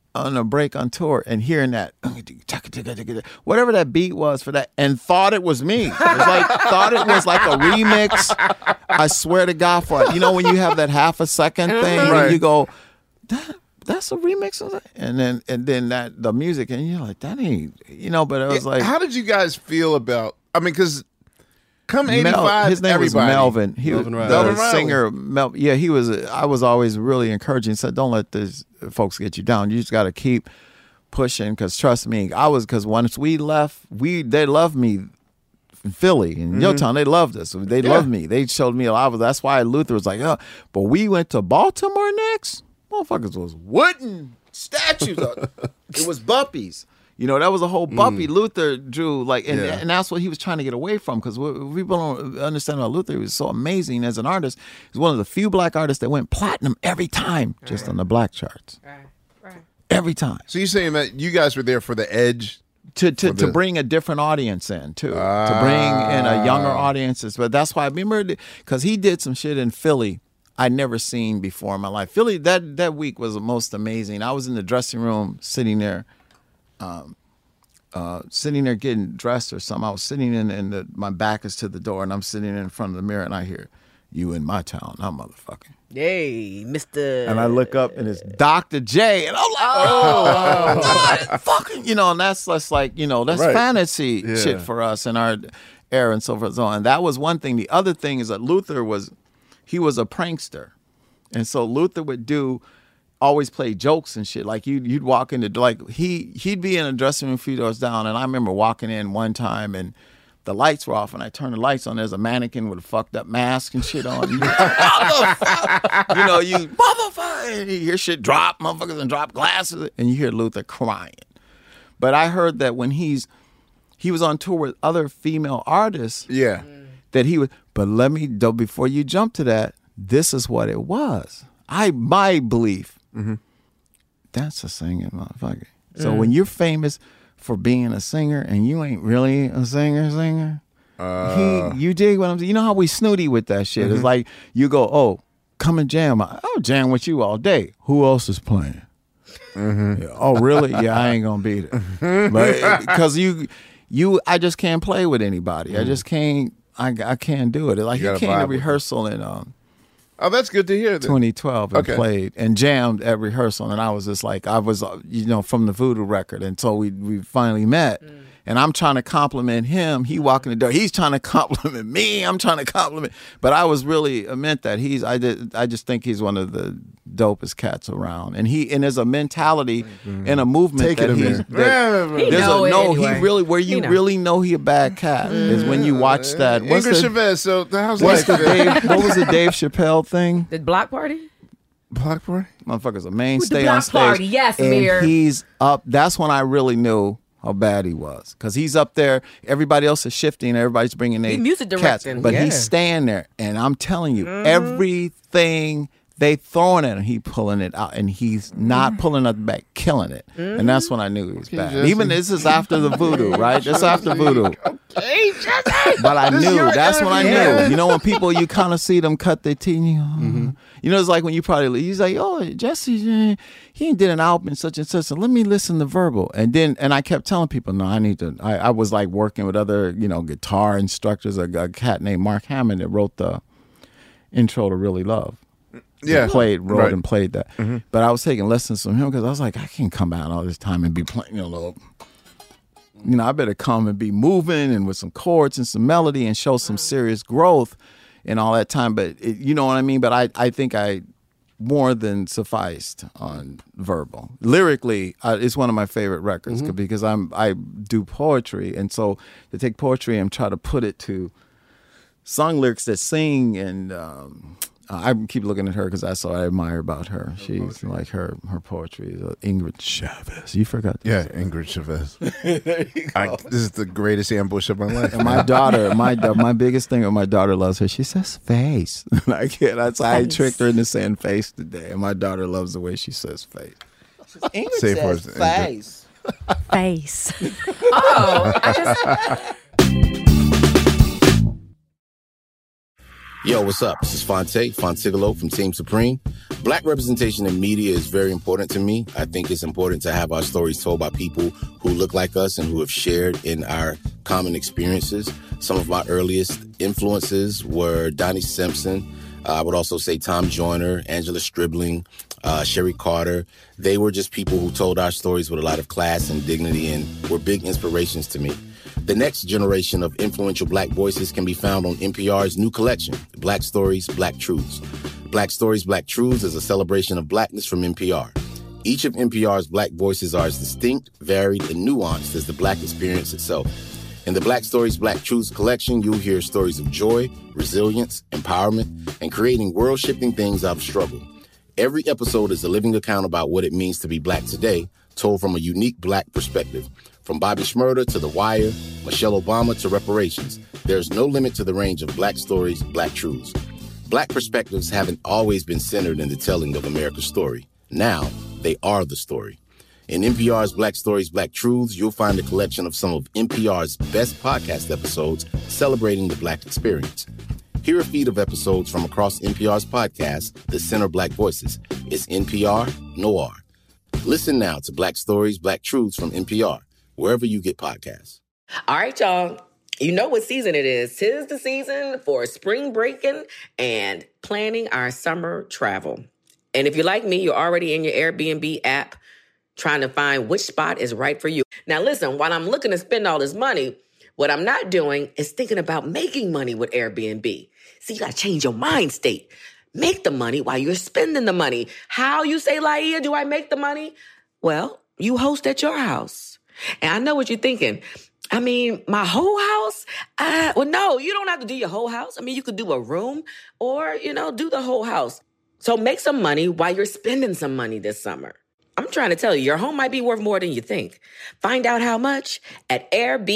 on a break on tour and hearing that, whatever that beat was for that, and thought it was me. It was like, thought it was like a remix. I swear to God for it. You know when you have that half a second thing Right. and you go, that, that's a remix of that? And then and then that the music, and you're like, that ain't, you know, but it was like. How did you guys feel about, I mean, because come Mel, eighty-five, his name everybody. was Melvin. He Melvin was Riley. the Melvin Riley. singer. Mel, yeah, he was. I was always really encouraging. Said, don't let these folks get you down. You just got to keep pushing. Because trust me, I was. Because once we left, we they loved me in Philly and mm-hmm. Youngstown. They loved us. They Yeah. loved me. They showed me a lot. Of, that's why Luther was like, oh. But we went to Baltimore next. Motherfuckers was wooden statues. It was Buppies. You know, that was a whole Buppy Mm. Luther drew, like, and, Yeah. and that's what he was trying to get away from. Because people don't understand about Luther. He was so amazing as an artist. He's one of the few black artists that went platinum every time, just Right. on the black charts. Right, right. Every time. So you're saying that you guys were there for the edge? To to, For to the- bring a different audience in, too. To bring in a younger audiences. But that's why I remember, because he did some shit in Philly I'd never seen before in my life. Philly, that, that week was the most amazing. I was in the dressing room sitting there. Um, Uh, sitting there getting dressed or something. I was sitting in, and the, my back is to the door, and I'm sitting in front of the mirror, and I hear, "You in my town, not motherfucking." Yay, Mister And I look up, and it's Doctor J, and I'm like, "Oh, God, fucking," you know. And that's just like, you know, that's Right. fantasy Yeah. shit for us in our era and so forth and so on. And that was one thing. The other thing is that Luther was, he was a prankster, and so Luther would do. Always play jokes and shit. Like you'd you'd walk into like he he'd be in a dressing room a few doors down, and I remember walking in one time and the lights were off, and I turned the lights on. There's a mannequin with a fucked up mask and shit on. You, motherfucker, you know, you motherfucker. And you hear shit drop, motherfuckers, and drop glasses, and you hear Luther crying. But I heard that when he's he was on tour with other female artists, Yeah. that he would. But let me though before you jump to that, this is what it was. I my belief. Mm-hmm. That's a singing motherfucker. So when you're famous for being a singer and you ain't really a singer, singer, Uh, he, you dig what I'm saying? You know how we snooty with that shit? Mm-hmm. It's like you go, oh, come and jam. I'll jam with you all day. Who else is playing? Mm-hmm. Yeah, oh, really? Yeah, I ain't gonna be there. But because you, you, I just can't play with anybody. Mm-hmm. I just can't. I, I can't do it. Like You he gotta came vibe to with rehearsal in um. Oh, that's good to hear. twenty twelve and Okay. played and jammed at rehearsal, and I was just like, I was, uh, you know, from the Voodoo record, and so we we finally met, mm. and I'm trying to compliment him. He walking the door, he's trying to compliment me. I'm trying to compliment, but I was really I meant that he's I did I just think he's one of the dopest cats around, and he and there's a mentality mm. and a movement Taking that him he's. in. That, He there's know a it no. anyway. He really where you He know. really know he a bad cat mm. is when you watch that. What's Ingrid the, Chavez. So how's what's the that? Dave, what was the Dave Chappelle thing? The block party? Block party? Motherfucker's a mainstay block on stage. party, yes, and Amir. he's up. That's when I really knew how bad he was, because he's up there. Everybody else is shifting. Everybody's bringing their He music cats, directing, but yeah. he's staying there. And I'm telling you, Mm-hmm. everything they throwing at him, he pulling it out, and he's not Mm-hmm. pulling nothing back, killing it. And that's when I knew he was bad. Jesse. Even this is after the voodoo, right? This after voodoo. Okay, Jesse. But I knew. your That's when I knew. Yeah. You know, when people, you kind of see them cut their teeth. You know, Mm-hmm. you know, it's like when you probably, he's like, oh, Jesse, eh, he did an album and such and such. So let me listen to Verbal. And then, and I kept telling people, no, I need to, I, I was like working with other, you know, guitar instructors, a, a cat named Mark Hammond that wrote the intro to Really Love. Yeah. He played, wrote Right. and played that. Mm-hmm. But I was taking lessons from him because I was like, I can't come out all this time and be playing, you know, little, you know, I better come and be moving and with some chords and some melody and show some serious growth and all that time. But it, you know what I mean? But I, I think I more than sufficed on Verbal. Lyrically, uh, it's one of my favorite records mm-hmm. because I'm I do poetry. And so to take poetry and try to put it to song lyrics that sing and um, I keep looking at her because that's what I admire about her. She's like her her poetry is uh, Ingrid Chavez. You forgot this. Yeah, Ingrid Chavez. I, this is the greatest ambush of my life. And my daughter, my my biggest thing, my daughter loves her. She says face. I can't. That's I tricked her into saying face today, and my daughter loves the way she says face. Ingrid Say says first, face. Face. Oh, I just Yo, what's up? This is Fonte, Fontigolo from Team Supreme. Black representation in media is very important to me. I think it's important to have our stories told by people who look like us and who have shared in our common experiences. Some of my earliest influences were Donnie Simpson. Uh, I would also say Tom Joyner, Angela Stribling, uh, Sherry Carter. They were just people who told our stories with a lot of class and dignity and were big inspirations to me. The next generation of influential Black voices can be found on N P R's new collection, Black Stories, Black Truths. Black Stories, Black Truths is a celebration of Blackness from N P R. Each of N P R's Black voices are as distinct, varied, and nuanced as the Black experience itself. In the Black Stories, Black Truths collection, you'll hear stories of joy, resilience, empowerment, and creating world-shifting things out of struggle. Every episode is a living account about what it means to be Black today, told from a unique Black perspective. From Bobby Shmurda to The Wire, Michelle Obama to reparations, there's no limit to the range of Black stories, Black truths. Black perspectives haven't always been centered in the telling of America's story. Now, they are the story. In N P R's Black Stories, Black Truths, you'll find a collection of some of N P R's best podcast episodes celebrating the Black experience. Hear a feed of episodes from across N P R's podcast, The Center Black Voices. It's N P R Noir. Listen now to Black Stories, Black Truths from N P R, wherever you get podcasts. All right, y'all. You know what season it is. 'Tis the season for spring breaking and planning our summer travel. And if you're like me, you're already in your Airbnb app trying to find which spot is right for you. Now, listen, while I'm looking to spend all this money, what I'm not doing is thinking about making money with Airbnb. See, you got to change your mind state. Make the money while you're spending the money. How, you say, Laia, do I make the money? Well, you host at your house. And I know what you're thinking. I mean, my whole house? Uh, well, no, you don't have to do your whole house. I mean, you could do a room or, you know, do the whole house. So make some money while you're spending some money this summer. I'm trying to tell you, your home might be worth more than you think. Find out how much at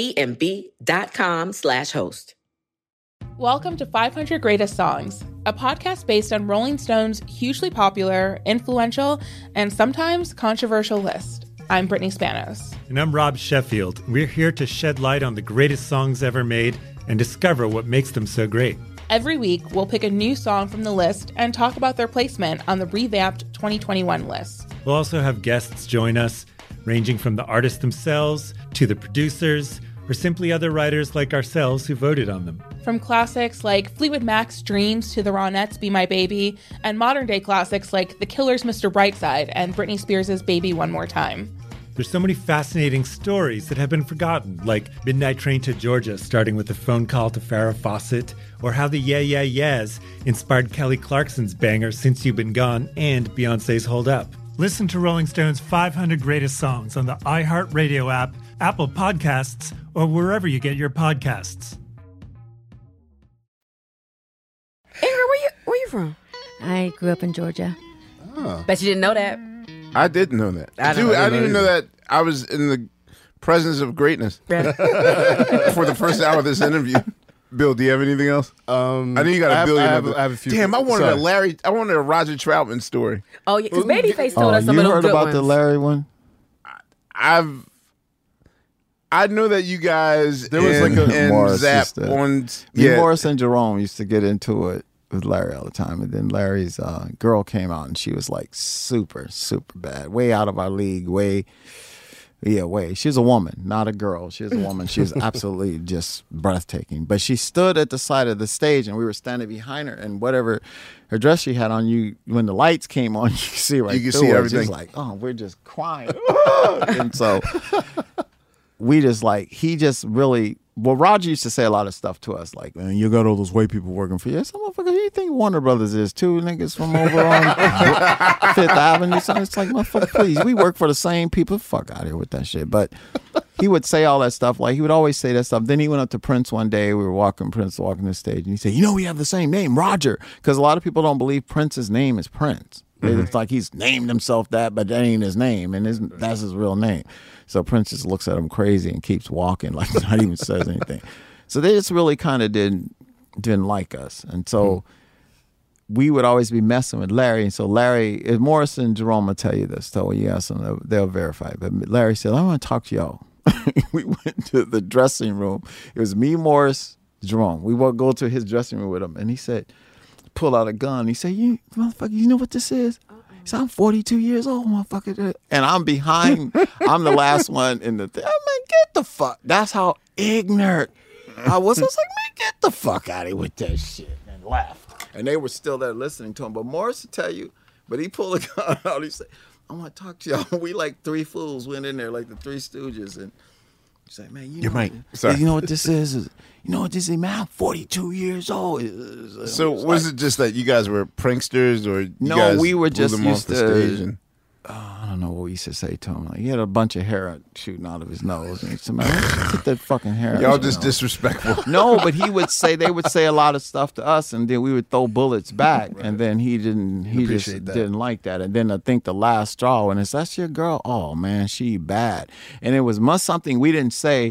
airbnb.com slash host. Welcome to five hundred Greatest Songs, a podcast based on Rolling Stone's hugely popular, influential, and sometimes controversial list. I'm Brittany Spanos. And I'm Rob Sheffield. We're here to shed light on the greatest songs ever made and discover what makes them so great. Every week, we'll pick a new song from the list and talk about their placement on the revamped twenty twenty-one list. We'll also have guests join us, ranging from the artists themselves to the producers, or simply other writers like ourselves who voted on them. From classics like Fleetwood Mac's Dreams to the Ronettes' Be My Baby, and modern-day classics like The Killer's Mister Brightside and Britney Spears' Baby One More Time. There's so many fascinating stories that have been forgotten, like Midnight Train to Georgia, starting with a phone call to Farrah Fawcett, or how the Yeah Yeah Yeahs inspired Kelly Clarkson's banger Since You've Been Gone and Beyoncé's Hold Up. Listen to Rolling Stone's five hundred Greatest Songs on the iHeartRadio app, Apple Podcasts, or wherever you get your podcasts. Ingrid, where you, where you from? I grew up in Georgia. Oh. Bet you didn't know that. I didn't know that. I, Dude, know, I didn't even know that I was in the presence of greatness for the first hour of this interview. Bill, do you have anything else? Um, I know you got a I have, billion. I have, of I have a few. Damn, I wanted Sorry. a Larry. I wanted a Roger Troutman story. Oh, yeah, because Babyface told oh, us some you of those heard good about ones. the Larry one? I've. I know that you guys There was and, like a- and Morris Zap used to- on Me, yeah. Morris and Jerome used to get into it with Larry all the time. And then Larry's uh, girl came out and she was like super, super bad. Way out of our league. Way, yeah, way. She's a woman, not a girl. She was a woman. She was absolutely just breathtaking. But she stood at the side of the stage and we were standing behind her. And whatever her dress she had on, you when the lights came on, you could see right You could through see her. everything. Just like, oh, we're just crying. And so we just like, he just really, well, Roger used to say a lot of stuff to us, like, man, you got all those white people working for you. Some motherfucker, who you think Warner Brothers is? Two niggas from over on Fifth Avenue. So it's like, motherfucker, please, we work for the same people. Fuck out of here with that shit. But he would say all that stuff. Like, he would always say that stuff. Then he went up to Prince one day. We were walking, Prince walking the stage, and he said, you know, we have the same name, Roger. Because a lot of people don't believe Prince's name is Prince. Mm-hmm. It's like he's named himself that, but that ain't his name, and his, that's his real name. So Prince just looks at him crazy and keeps walking, like not even says anything. So they just really kind of didn't didn't like us, and so mm-hmm. we would always be messing with Larry. And so Larry, if Morris and Jerome will tell you this, so you ask them, they'll, they'll verify. But Larry said, "I want to talk to y'all." We went to the dressing room. It was me, Morris, Jerome. We would go to his dressing room with him, and he said, pull out a gun. He said, "You motherfucker, you know what this is?" He said, "I'm forty-two years old, motherfucker." And I'm behind. I'm the last one in the thing. I'm like, get the fuck. That's how ignorant I was. I was like, man, get the fuck out of here with that shit. And left. And they were still there listening to him. But Morris will tell you, but he pulled a gun out. He said, "I want to talk to y'all." We like three fools went in there like the Three Stooges. And he's like, "Man, you You're know, right. What, Sorry. you know what this is? is You know what this is, man? I'm forty-two years old." So was it just that you guys were pranksters, or you No, guys we were blew just them off used the to- stage? And, uh, I don't know what we used to say to him. Like, he had a bunch of hair shooting out of his nose. And he said, "Man, get that fucking hair out y'all of your just nose." disrespectful. No, but he would say, they would say a lot of stuff to us, and then we would throw bullets back. Right. And then he didn't, he just Appreciate that. didn't like that. And then I think the last straw, and it's, "That's your girl? Oh, man, she bad." And it was much something we didn't say.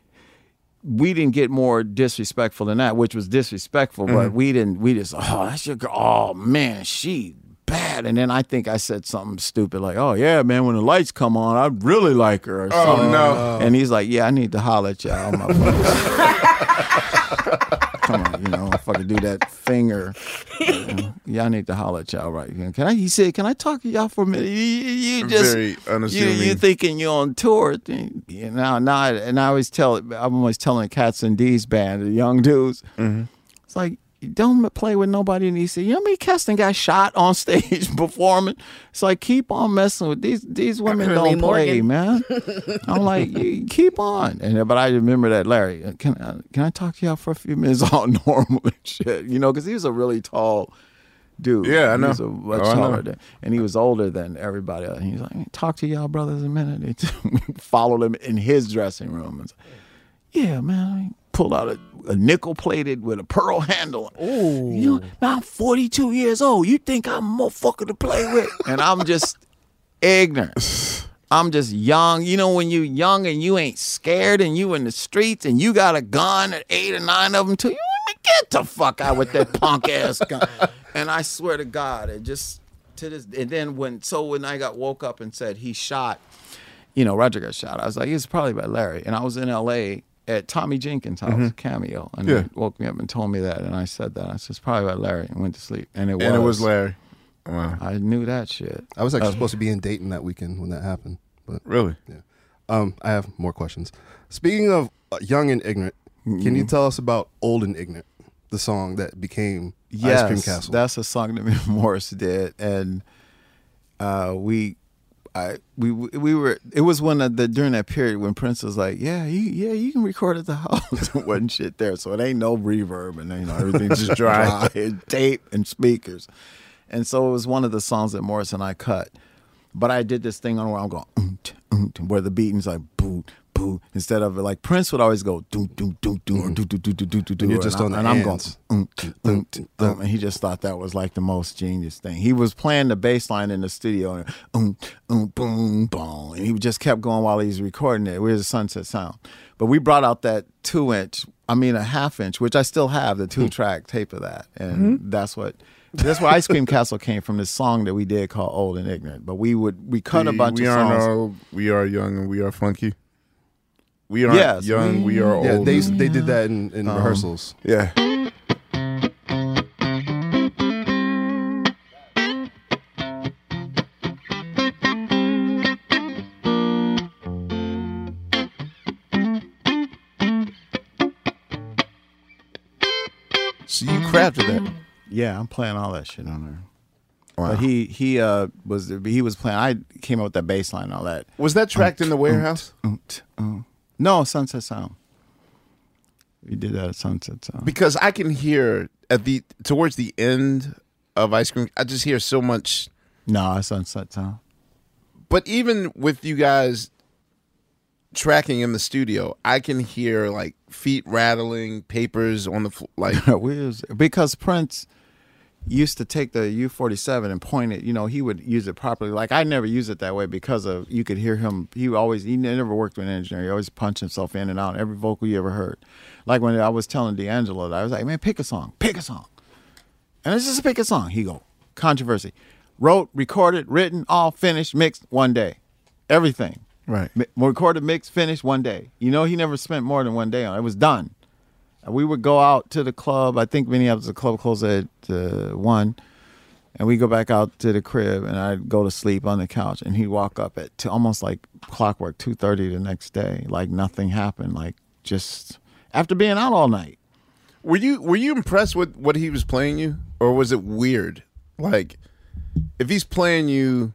We didn't get more disrespectful than that, which was disrespectful, but Mm-hmm. we didn't, we just, "Oh, that's your girl. Oh, man, she bad." And then I think I said something stupid like, "Oh, yeah, man, when the lights come on, I'd really like her." Or Oh, something. no. And he's like, "Yeah, I need to holler at y'all, motherfuckers." Come on, you know, if I could do that finger. You know, y'all need to holler at y'all right here. Can I, he said, "Can I talk to y'all for a minute?" You, you, you just, Very you, unassuming. you thinking you're on tour. You know, now, I, and I always tell, I'm always telling Cats and D's band, the young dudes, Mm-hmm. it's like, don't play with nobody. And he said, "You know how many cats done got shot on stage performing?" It's like, keep on messing with these these women. Curly Don't play, Morgan. man. I'm like, you keep on. And but I remember that, "Larry, can I, can I talk to y'all for a few minutes?" All normal and shit, you know, because he was a really tall dude. Yeah, I He know. was a much Oh, I know. taller than, and he was older than everybody else. And he's like, "Talk to y'all brothers a minute." They followed him in his dressing room. And "Yeah, man." Pull out a, a nickel plated with a pearl handle. Ooh. You know, "Man, I'm forty-two years old. You think I'm a motherfucker to play with?" And I'm just ignorant. I'm just young. You know, when you young and you ain't scared and you in the streets and you got a gun at eight or nine of them too, you want to get the fuck out with that punk ass gun. And I swear to God, it just to this. And then when so when I got woke up and said he shot, you know, Roger got shot, I was like, it's probably by Larry. And I was in L A at Tommy Jenkins' house, Mm-hmm. Cameo, and Yeah. they woke me up and told me that, and I said that. I said, "It's probably by Larry," and went to sleep. And it was. And it was Larry. Wow. I knew that shit. I was actually Uh, supposed to be in Dayton that weekend when that happened. But Really? yeah, um, I have more questions. Speaking of uh, young and ignorant, can you tell us about "Old and Ignorant," the song that became Yes, Ice Cream Castle? that's a song that me and Morris did, and uh, we, I, we, we were. It was one of the during that period when Prince was like, "Yeah, you, yeah, you can record at the house." There wasn't shit there, so it ain't no reverb, and you know everything's just dry, and tape and speakers, and so it was one of the songs that Morris and I cut. But I did this thing on where I'm going, "Oont, oont," where the beating's like boo, boo, instead of like Prince would always go do do do do or do do do do do do do. And you're just and on I- the and I'm going, hands. "Oont, oont, oont," and he just thought that was like the most genius thing. He was playing the bass line in the studio, and oont, oont, boom, boom, and he just kept going while he was recording it. Where's the Sunset Sound? But we brought out that two inch, I mean a half inch, which I still have the two track tape of that, and that's what. That's where Ice Cream Castle came from. This song that we did called "Old and Ignorant," but we would we cut a We- bunch we of are songs. no- we are young and we are funky. We are Yes, young. We, are yeah, old. they they did that in, in Um, rehearsals. yeah. So you crafted that. Yeah, I'm playing all that shit on there. Wow. But he he uh was he was playing. I came up with that bass line and all that. Was that tracked in the warehouse? Oont, oont. No, Sunset Sound. We did that at Sunset Sound. Because I can hear at the towards the end of Ice Cream, I just hear so much. No, it's Sunset Sound. But even with you guys tracking in the studio, I can hear like feet rattling, papers on the floor. Like we was, because Prince used to take the U forty-seven and point it. You know, he would use it properly. Like I never use it that way because of you could hear him. He always he never worked with an engineer. He always punched himself in and out every vocal you ever heard. Like when I was telling D'Angelo that I was like, "Man, pick a song, pick a song," and it's just pick a song. He go controversy, wrote, recorded, written, all finished, mixed one day, everything. right. Mi- recorded, mixed, finished one day. You know, he never spent more than one day on it. It was done. We would go out to the club. I think Minneapolis, the club closed at uh, one. And we go back out to the crib, and I'd go to sleep on the couch, and he'd walk up at two, almost like clockwork, two thirty the next day, like nothing happened, like just after being out all night. Were you were you impressed with what he was playing you, or was it weird? Like, if he's playing you,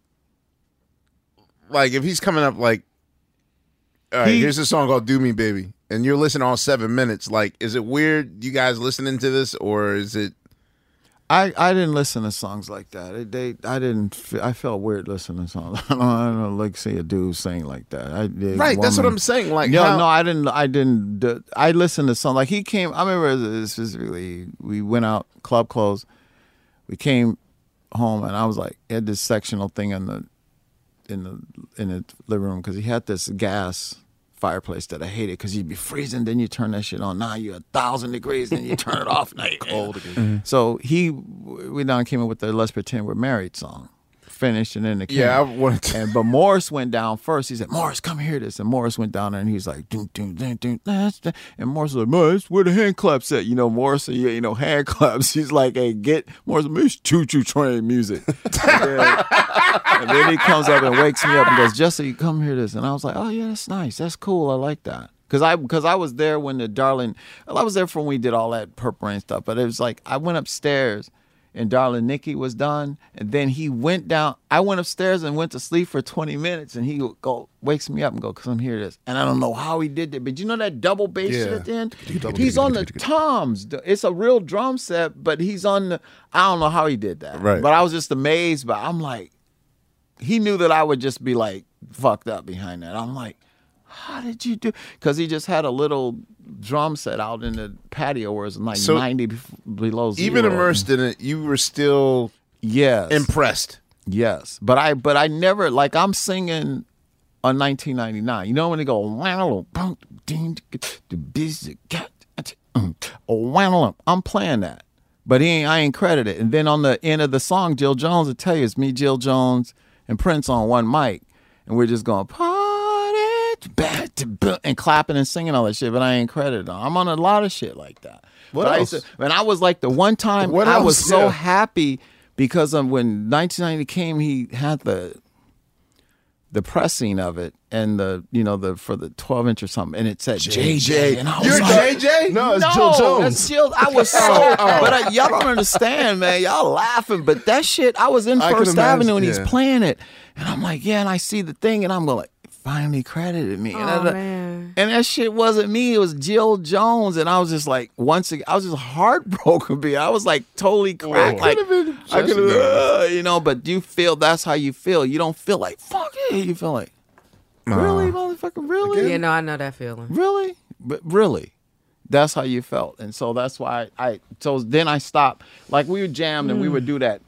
like if he's coming up like, all right, He- here's a song called "Do Me, Baby," and you're listening all seven minutes. Like, is it weird? You guys listening to this, or is it? I, I didn't listen to songs like that. It, they I didn't. fe- I felt weird listening to songs. I don't, I don't like see a dude sing like that. I did. Right, that's what woman- I'm saying. Like, no, how- no, I didn't. I didn't. do- I listened to songs like he came. I remember specifically. We went out, club closed. We came home, and I was like, he had this sectional thing in the in the in the living room because he had this gas fireplace that I hated because you'd be freezing, then you turn that shit on. Now you're a thousand degrees, then you turn it off. Now you're cold again. Mm-hmm. So he, we down came in with the "Let's Pretend We're Married" song, finished, and then the Yeah, I wanted to- and but Morris went down first. He said, "Morris, come hear this," and Morris went down there and he was like, "Doom, doom, doom, doom," and Morris was like, "Morris, where the hand claps at?" You know, Morris, yeah, you know, hand claps. He's like, "Hey, get Morris, it's choo choo train music." Yeah. And then he comes up and wakes me up and goes, "Jesse, come hear this." And I was like, "Oh yeah, that's nice. That's cool. I like that." Cause I, cause I was there when the Darling, I was there for when we did all that Purple Rain stuff. But it was like I went upstairs, and Darling Nikki was done, and then he went down. I went upstairs and went to sleep for twenty minutes, and he would go wakes me up and go, "Come hear this." And I don't know how he did that, but you know that double bass shit Yeah. at the end. He's on the toms. It's a real drum set, but he's on the. I don't know how he did that. Right. But I was just amazed. But I'm like, he knew that I would just be like fucked up behind that. I'm like, how did you do? Because he just had a little drum set out in the patio where it's like So, ninety bef- below zero. Even immersed in it, you were still yes impressed. Yes, but I but I never like I'm singing on nineteen ninety-nine. You know when they go wow, I'm playing that, but he ain't, I ain't credited. And then on the end of the song, Jill Jones will tell you it's me, Jill Jones, and Prince on one mic, and we're just going party and clapping and singing all that shit. But I ain't credited on. I'm on a lot of shit like that. What But I else? used to- and I was like the one time What I was else? so Yeah. happy because um, when nineteen ninety came, he had the the pressing of it and the you know the for the twelve inch or something, and it said J J. And I was You're like, J J? No, it's no, Jill Jones. that's Jill. I was so, but I, y'all don't understand, man. Y'all laughing, but that shit. I was in I can First imagine, Avenue and he's yeah. playing it, and I'm like, yeah, and I see the thing, and I'm going like, finally credited me, and, Oh, I- man. and that shit wasn't me. It was Jill Jones, and I was just like, once again, I was just heartbroken. Be I was like totally cracked. Like, I could have, uh, you know. But you feel that's how you feel. You don't feel like fuck it. You feel like really, motherfucker, really. Yeah, no, I know that feeling. Really? But really, that's how you felt. And so that's why I, I so then I stopped. Like we were jammed and we would do that.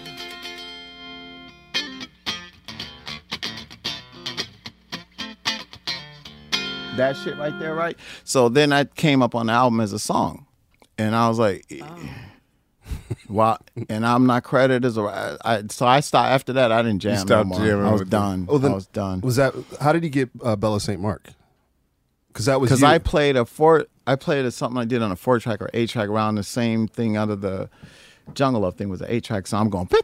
That shit right there, right? So then that came up on the album as a song. And I was like, wow. And I'm not credited as a, I, so I stopped, after that, I didn't jam no stopped more. jamming I was with them. done. Oh, then I was done. Was that? How did he get uh, Bella Saint Mark? Because that was Because you. I played a four, I played a, something I did on a four track or eight track around the same thing out of the Jungle Love thing was an eight track. So I'm going,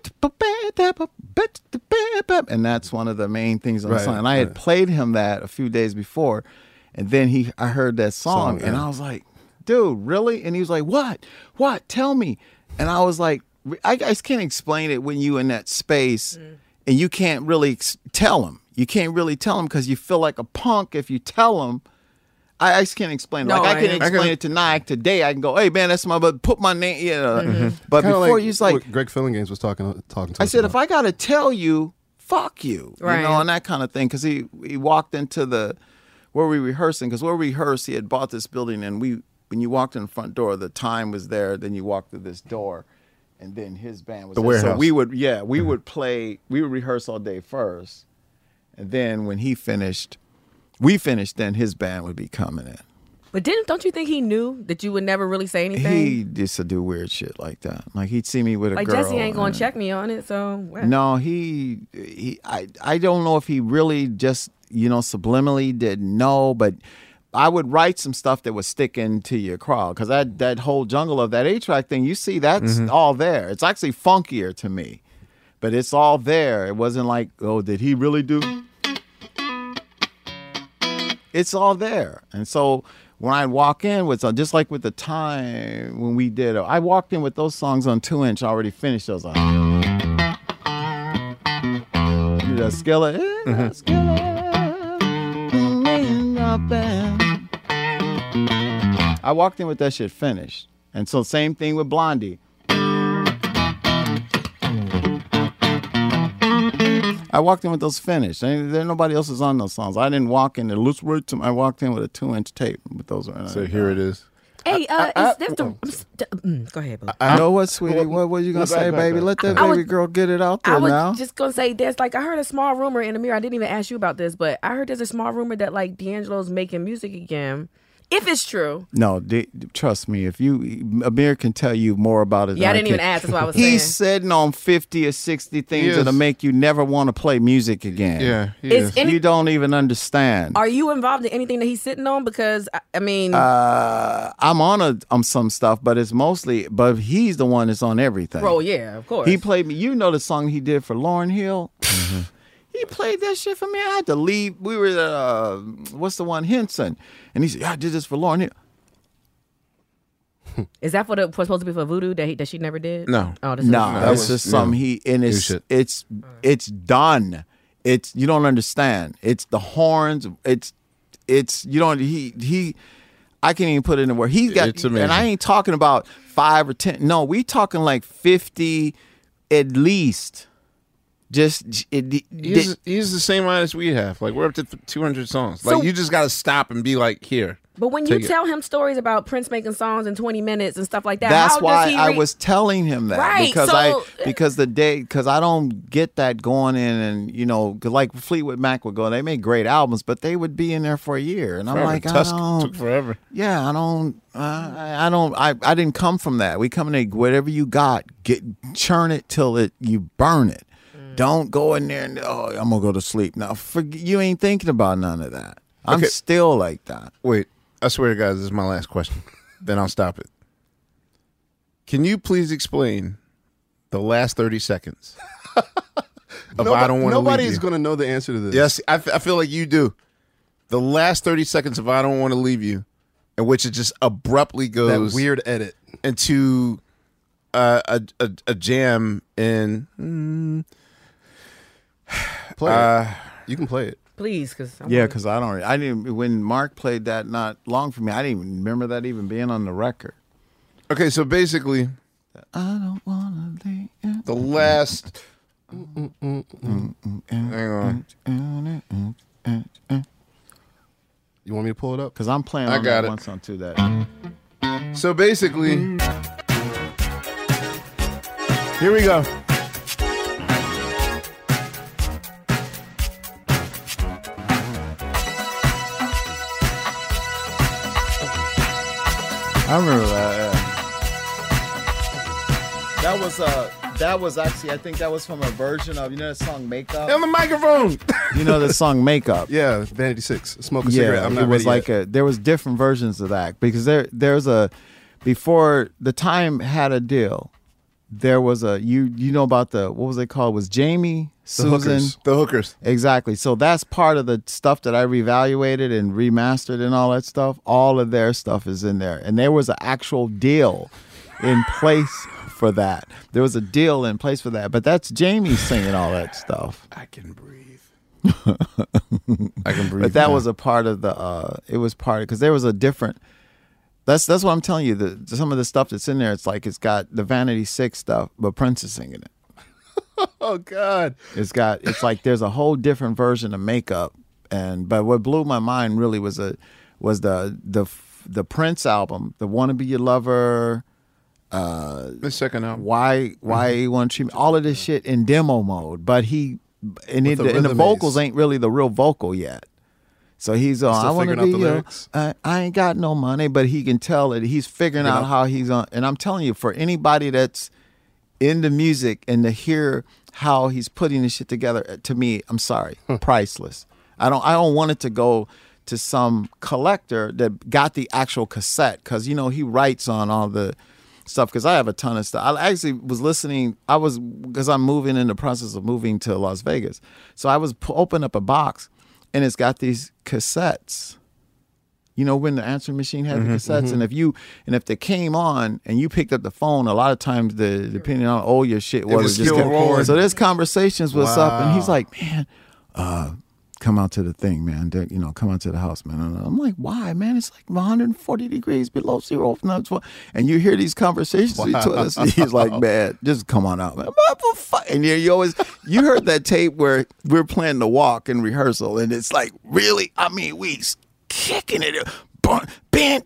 and that's one of the main things on the Right, song. And I had right. played him that a few days before, and then he, I heard that song, Song, and yeah. I was like, dude, really? And he was like, what? What? Tell me. And I was like, I guys can't explain it when you in that space, and you can't really ex- tell him. You can't really tell him because you feel like a punk if you tell him. I, I just can't explain it. No, like I I can know. explain I can- it tonight. Today I can go, hey man, that's my but put my name. Yeah, Mm-hmm. but Kinda before like you was like, what Greg Fillinganes was talking talking to I us said, if about. I gotta tell you, fuck you, Right. you know, and that kind of thing. Because he he walked into the where we rehearsing. Because where we rehearsed, he had bought this building, and we when you walked in the front door, the time was there. Then you walked through this door, and then his band was The there. So warehouse. we would yeah we would play. We would rehearse all day first, and then when he finished, we finished. Then his band would be coming in. But didn't don't you think he knew that you would never really say anything? He used to do weird shit like that. Like he'd see me with a like girl. Jesse ain't gonna and- check me on it, so what? No, he he. I I don't know if he really just you know subliminally didn't know, but I would write some stuff that was sticking to your craw because that that whole Jungle of that eight-track thing, you see, that's Mm-hmm. all there. It's actually funkier to me, but it's all there. It wasn't like, oh, did he really do? It's all there, and so when I walk in with uh, just like with the time when we did, I walked in with those songs on two inch already finished. Those like, the skillet, Mm-hmm. I walked in with that shit finished. And so same thing with Blondie. I walked in with those finished. Ain't, there nobody else is on those songs. I didn't walk in there. Loose word to I walked in with a two inch tape with those. So here it is. Hey, uh, I- is this the? Mm, go ahead, boo. I know what, sweetie. What was you gonna No, go say, ahead, go ahead, baby? go Let that I baby was- girl get it out I there was now. just gonna say there's like I heard a small rumor in the mirror. I didn't even ask you about this, but I heard there's a small rumor that like D'Angelo's making music again. If it's true, No, d- trust me. If you, Amir can tell you more about it. yeah, I than didn't even can. ask. That's what I was saying. He's sitting on fifty or sixty things He is. that'll make you never want to play music again. Yeah, he Is is. any- You don't even understand. Are you involved in anything that he's sitting on? Because I, I mean, Uh, I'm on a on some stuff, but it's mostly. But he's the one that's on everything. bro, yeah, of course. He played me. You know the song he did for Lauryn Hill. He played that shit for me. I had to leave. We were at uh, what's the one Henson, and he said, "Yeah, I did this for Lauryn Hill." Is that for the for supposed to be for Voodoo that he, that she never did? No. Oh, this No, is that it's was- just something no. he and New it's shit. it's it's done. It's you don't understand. It's the horns. It's it's you don't he he. I can't even put it in word. He's got, It's amazing. and I ain't talking about five or ten. No, we talking like fifty at least. Just it, He's, he's the same artist we have. Like we're up to two hundred songs. Like So- you just got to stop and be like, here. But when you Take it. tell him stories about Prince making songs in twenty minutes and stuff like that, That's how why does he I re- was telling him that Right, because so- I because the day because I don't get that going in and you know 'cause like Fleetwood Mac would go, they make great albums, but they would be in there for a year, and I'm Forever. like, Tusk I don't, took forever. yeah, I don't, uh, I, I don't, I, I didn't come from that. We come in there, whatever you got, get churn it till it you burn it. Don't go in there and oh, I'm gonna go to sleep now. Forget, you ain't thinking about none of that. I'm Okay. still like that. Wait, I swear to God, this is my last question. Then I'll stop it. Can you please explain the last thirty seconds of I Don't Want to Leave Nobody's You? going to know the answer to this. Yes, I, f- I feel like you do. The last thirty seconds of I Don't Want to Leave You, in which it just abruptly That goes weird edit. into uh, a, a a jam in. mm, Play uh, it. You can play it. please, because Yeah, because I don't. I didn't. When Mark played that not long for me, I didn't even remember that even being on the record. okay, so basically, I don't wanna leave. the last. Hang on. You want me to pull it up? Because I'm playing I on got that it. one song too. That So basically, here we go. I remember that. Yeah. That was uh. That was actually. I think that was from a version of you know the song Makeup. On the microphone. You know the song Makeup. Yeah, Vanity Six. Smoke a Yeah, cigarette. I'm not it was ready like yet. a. There was different versions of that because there there's a before the Time had a deal. There was a you you know about the what was it called? It was Jamie The Susan Hookers. The Hookers. Exactly. So that's part of the stuff that I reevaluated and remastered and all that stuff. All of their stuff is in there, and there was an actual deal in place for that. There was a deal in place for that, but that's Jamie singing all that stuff. I can breathe. I can breathe. But that now. was a part of the. Uh, it was part of because there was a different. That's that's what I'm telling you. The some of the stuff that's in there, it's like it's got the Vanity Six stuff, but Prince is singing it. Oh God. It's got. It's like there's a whole different version of Makeup, and but what blew my mind really was a was the the the Prince album, the Wanna Be Your Lover. Uh, the second album. why why Mm-hmm. you want to treat me all of this shit in demo mode, but he and, it, the and the rhythm vocals is. ain't really the real vocal yet. So he's on. Still I want to figuring be out the your. lyrics? I, I ain't got no money, but he can tell it. He's figuring You out know? how he's on. And I'm telling you, for anybody that's into music and to hear how he's putting this shit together, to me, I'm sorry, priceless. I don't. I don't want it to go to some collector that got the actual cassette because, you know, he writes on all the stuff because I have a ton of stuff. I actually was listening. I was, because I'm moving in the process of moving to Las Vegas. So I was p- open up a box and it's got these cassettes. You know, when the answering machine had mm-hmm, the cassettes, mm-hmm. and if you and if they came on and you picked up the phone, a lot of times the depending on all your shit was, was just still rolling. So there's conversations what's wow. up, and he's like, man, uh, come out to the thing, man. They, you know, come out to the house, man. And I'm like, why, man? It's like one hundred forty degrees below zero. And you hear these conversations wow. between us. He's like, man, just come on out, man. And you, you always, you heard that tape where we're playing the walk in rehearsal, and it's like, really? I mean, we kicking it. And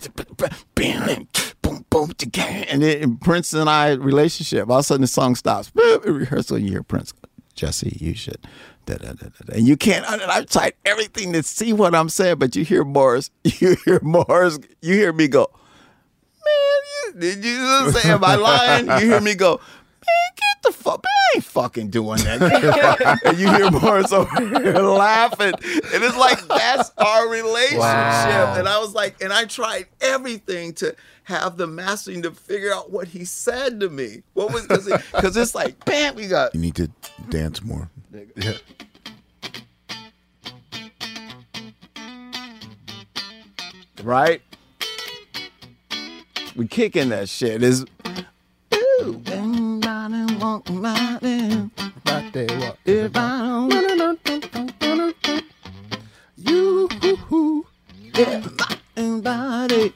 then Prince and I relationship. All of a sudden the song stops. In rehearsal, you hear Prince, Jesse, you should. Da, da, da, da. And you can't. And I've tried everything to see what I'm saying, but you hear Morris. You hear Morris. You hear me go, man. You, did you know what I'm saying? Am I lying? You hear me go, man, get the fuck. Man, I ain't fucking doing that. And you hear Morris over here laughing. And it's like, that's our relationship. Wow. And I was like, and I tried everything to have the mastering to figure out what he said to me. What was, because it's like, bam, we got. You need to dance more. Yeah. Right? We kicking that shit. Is ooh. If I don't you everybody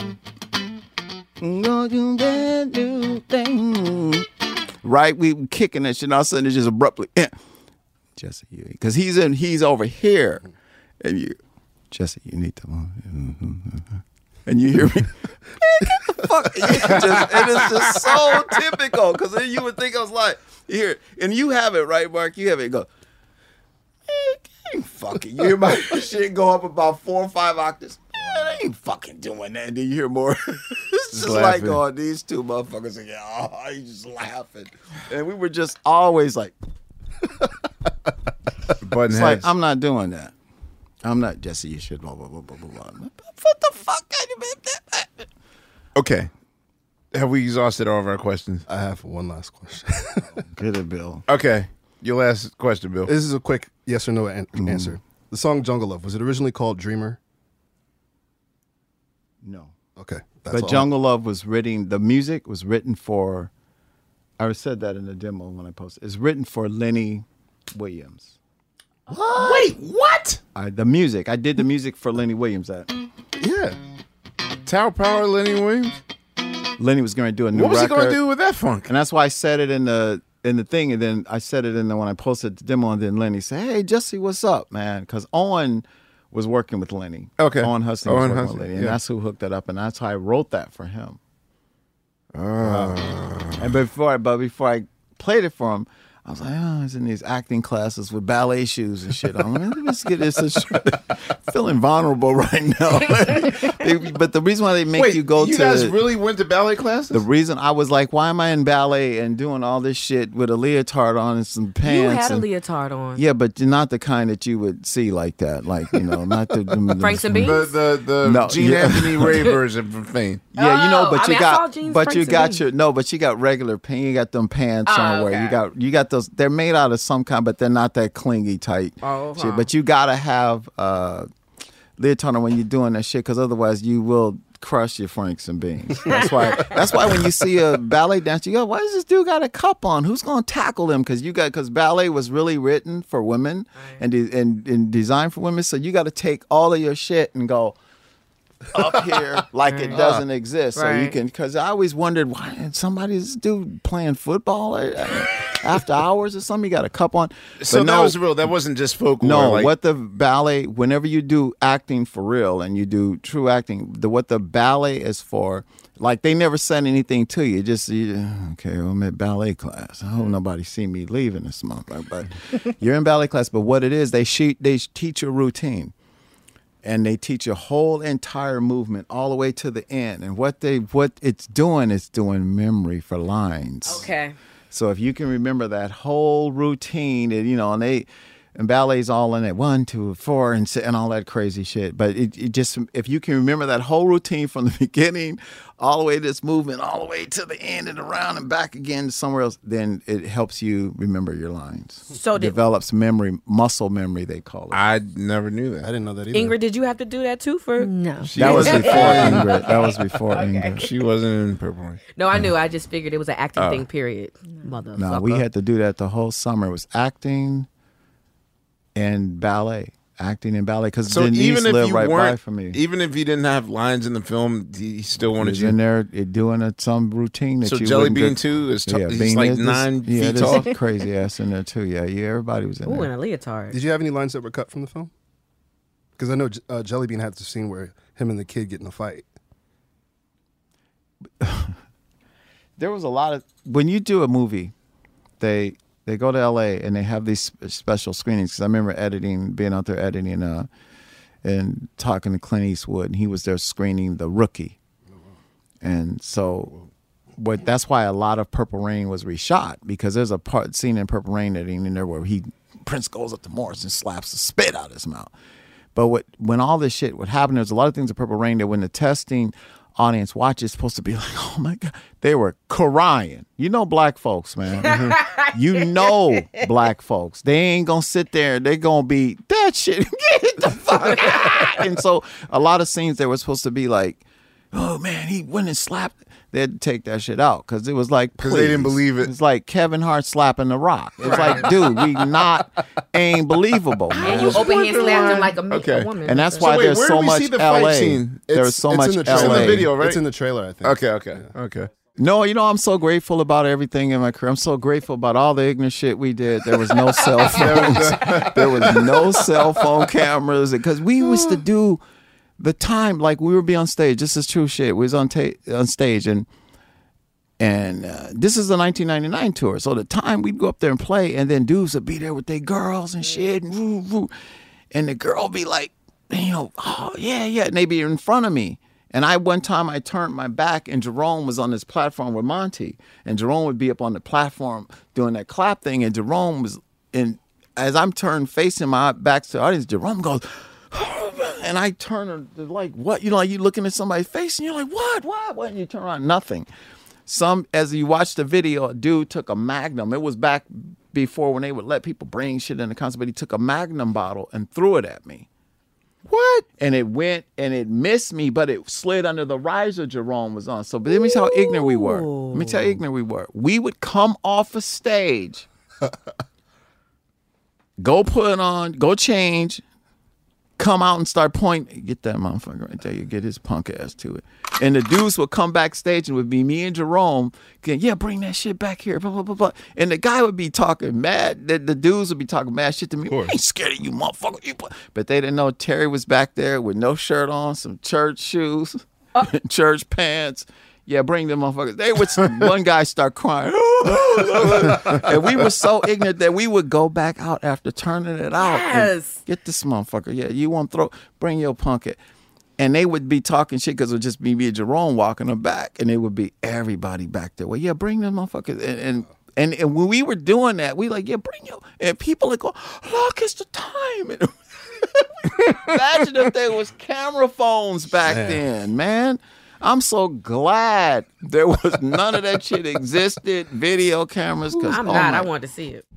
right, we kicking that shit, and all of a sudden it's just abruptly eh. Jesse, you because he's in he's over here, and you Jesse, you need to and you hear me, man, get the fuck, and, just, and it's just so typical because then you would think I was like, here, and you have it right, Mark, you have it, go, man, ain't fucking, you hear my shit go up about four or five octaves, man, I ain't fucking doing that, and then you hear more, it's just, just like, oh, these two motherfuckers again, oh, you just laughing, and we were just always like, it's like, I'm not doing that. I'm not, Jesse, you should, blah, blah, blah, blah, blah. What the fuck? Okay. Have we exhausted all of our questions? I have one last question. Get it, Bill. Okay. Your last question, Bill. This is a quick yes or no an- mm. answer. The song Jungle Love, was it originally called Dreamer? No. Okay. That's but all. Jungle Love was written, the music was written for, I said that in the demo when I posted, it's written for Lenny Williams. What? Wait, what? I, the music. I did the music for Lenny Williams. That. Yeah. Tower Power, Lenny Williams? Lenny was going to do a new record. What was record. he going to do with that funk? And that's why I said it in the in the thing, and then I said it in the when I posted the demo, and then Lenny said, hey, Jesse, what's up, man? Because Owen was working with Lenny. Okay. Owen Huston was Owen working Huston, with Lenny, and yeah. that's who hooked that up, and that's how I wrote that for him. Oh. Uh, and before I, but before I played it for him, I was like, oh, I was in these acting classes with ballet shoes and shit. I'm like, let's get this. Feeling vulnerable right now. But the reason why they make Wait, you go you to... You guys really went to ballet classes? The reason I was like, why am I in ballet and doing all this shit with a leotard on and some pants? You had and, a leotard on. Yeah, but not the kind that you would see like that. Like, you know, not the... the Franks and Beans? The, the, the no, Gene yeah. Anthony Ray version from Fame. Yeah, you know, but oh, you I mean, got... Jeans, but Franks you got Beans. your... No, but you got regular pants. You got them pants oh, on okay. where you got... You got those... They're made out of some kind, but they're not that clingy tight oh, shit. But you gotta have uh, leotard on when you're doing that shit, because otherwise you will crush your Franks and Beans. That's why. That's why when you see a ballet dancer, you go, "Why does this dude got a cup on? Who's gonna tackle him?" Because you got because ballet was really written for women right. and de- and and designed for women. So you got to take all of your shit and go up here like it doesn't uh, exist. So right. you can, because I always wondered why somebody's dude playing football or, uh, after hours or something. You got a cup on. So but that no, was real. That wasn't just folklore. No, like- what the ballet, whenever you do acting for real and you do true acting, the what the ballet is for, like they never said anything to you. Just, you, okay, well, I'm at ballet class. I hope nobody see me leaving this month. But you're in ballet class. But what it is, they, she, they teach you a routine. And they teach a whole entire movement all the way to the end. And what they what it's doing is doing memory for lines. Okay. So if you can remember that whole routine, and you know, and they and ballet's all in it, one, two, four, and and all that crazy shit. But it, it just, if you can remember that whole routine from the beginning, all the way to this movement, all the way to the end and around and back again to somewhere else, then it helps you remember your lines. So it did, develops memory, muscle memory, they call it. I never knew that. I didn't know that either. Ingrid, did you have to do that too? For no, She that was wasn't- before Ingrid. That was before Okay. Ingrid. She wasn't in Purple Rain. No, I knew. I just figured it was an acting Oh. thing. Period. Motherfucker. No, we had to do that the whole summer. It was acting and ballet, acting and ballet, because So Denise even if lived you right by weren't, from me. even if you didn't have lines in the film, he still He wanted was you. in there uh, doing a, some routine that So you Jelly wouldn't Bean get- too is t- yeah, he's Bean like is this- nine yeah, feet there's tall. crazy ass in there too. Yeah, yeah, everybody was in Ooh, there. and a leotard. Did you have any lines that were cut from the film? Because I know uh, Jelly Bean had the scene where him and the kid get in a fight. There was a lot of when you do a movie, they they go to L A and they have these sp- special screenings. Because I remember editing, being out there editing, uh, and talking to Clint Eastwood, and he was there screening The Rookie, and so. What that's why a lot of Purple Rain was reshot, because there's a part scene in Purple Rain that ain't in there where he Prince goes up to Morris and slaps the spit out of his mouth. But what when all this shit would happen, there's a lot of things in Purple Rain that when the testing audience watches, it's supposed to be like, oh my God, they were crying. You know, black folks, man. You know, black folks. They ain't gonna sit there. They gonna be that shit. Get the fuck out. And so a lot of scenes that were supposed to be like, oh man, he went and slapped. They had to take that shit out because it was like, because they didn't please. believe it. It's like Kevin Hart slapping The Rock. It's like, dude, we not ain't believable, man. And you open hand slapped him like a, Okay. a woman. And that's So why wait, there's where so do we much see the L fight A. scene? There's It's- so it's much in the L A. trailer. It's in the video, right? It's in the trailer, I think. Okay, okay, okay. No, you know, I'm so grateful about everything in my career. I'm so grateful about all the ignorant shit we did. There was no cell phones. There was no cell phone cameras because we used to do the time like we would be on stage. This is true shit. We was on ta- on stage and and uh, this is the nineteen ninety-nine tour. So the time we'd go up there and play, and then dudes would be there with their girls and shit, and woo, woo, and the girl be like, you know, oh yeah, yeah, and they be in front of me. And I one time I turned my back and Jerome was on this platform with Monty, and Jerome would be up on the platform doing that clap thing, and Jerome was in. As I'm turned facing my back to the audience, Jerome goes, and I turn like, what? You know, like you looking at somebody's face, and you're like, what, what, what? And you turn around, nothing. Some, as you watch the video, a dude took a Magnum. It was back before when they would let people bring shit in the concert, but he took a Magnum bottle and threw it at me. What? And it went and it missed me, but it slid under the riser Jerome was on. So but let me tell you how ignorant we were. Let me tell you how ignorant we were. We would come off a stage, go put on, go change, come out and start pointing. Get that motherfucker right there. You get his punk ass to it. And the dudes would come backstage and it would be me and Jerome. Going, yeah, bring that shit back here. Blah, blah, blah, blah. And the guy would be talking mad. The, the dudes would be talking mad shit to me. I ain't scared of you, motherfucker. You but they didn't know Terry was back there with no shirt on, some church shoes, uh. church pants. Yeah, bring them motherfuckers. They would, one guy start crying. And we were so ignorant that we would go back out after turning it out. Yes. Get this motherfucker. Yeah, you want to throw, bring your punk it. And they would be talking shit because it would just be me and Jerome walking them back. And it would be everybody back there. Well, yeah, bring them motherfuckers. And, and, and, and when we were doing that, we like, yeah, bring your, and people would go, look, it's the time. And imagine if there was camera phones back man. then, man. I'm so glad there was none of that shit existed, video cameras. Cause, I'm oh not. my. I wanted to see it.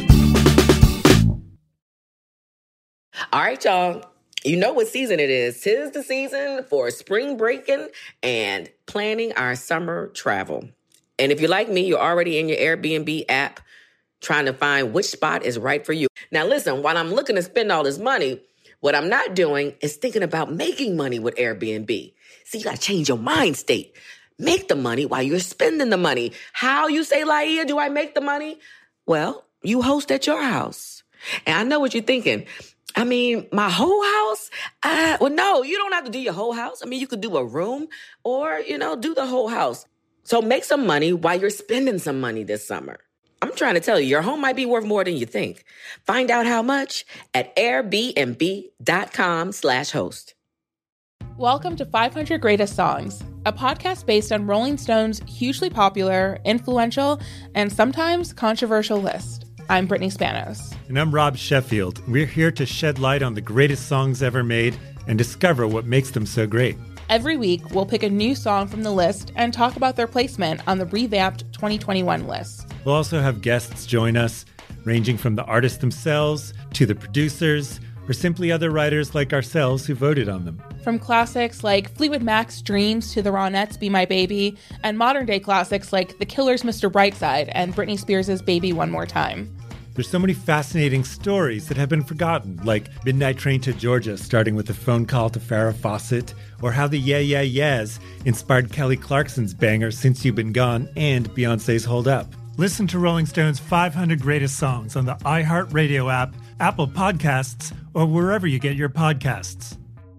All right, y'all. You know what season it is. 'Tis the season for spring breaking and planning our summer travel. And if you're like me, you're already in your Airbnb app trying to find which spot is right for you. Now, listen, while I'm looking to spend all this money, what I'm not doing is thinking about making money with Airbnb. See, you got to change your mind state. Make the money while you're spending the money. How, you say, Laia, do I make the money? Well, you host at your house. And I know what you're thinking. I mean, my whole house? Uh, well, no, you don't have to do your whole house. I mean, you could do a room or, you know, do the whole house. So make some money while you're spending some money this summer. I'm trying to tell you, your home might be worth more than you think. Find out how much at airbnb.com slash host. Welcome to five hundred Greatest Songs, a podcast based on Rolling Stone's hugely popular, influential, and sometimes controversial list. I'm Brittany Spanos. And I'm Rob Sheffield. We're here to shed light on the greatest songs ever made and discover what makes them so great. Every week, we'll pick a new song from the list and talk about their placement on the revamped twenty twenty-one list. We'll also have guests join us, ranging from the artists themselves to the producers, or simply other writers like ourselves who voted on them. From classics like Fleetwood Mac's Dreams to the Ronettes' Be My Baby, and modern-day classics like The Killer's Mister Brightside and Britney Spears' Baby One More Time. There's so many fascinating stories that have been forgotten, like Midnight Train to Georgia starting with a phone call to Farrah Fawcett, or how the Yeah Yeah Yeahs inspired Kelly Clarkson's banger Since You've Been Gone and Beyoncé's Hold Up. Listen to Rolling Stone's five hundred Greatest Songs on the iHeartRadio app, Apple Podcasts, or wherever you get your podcasts.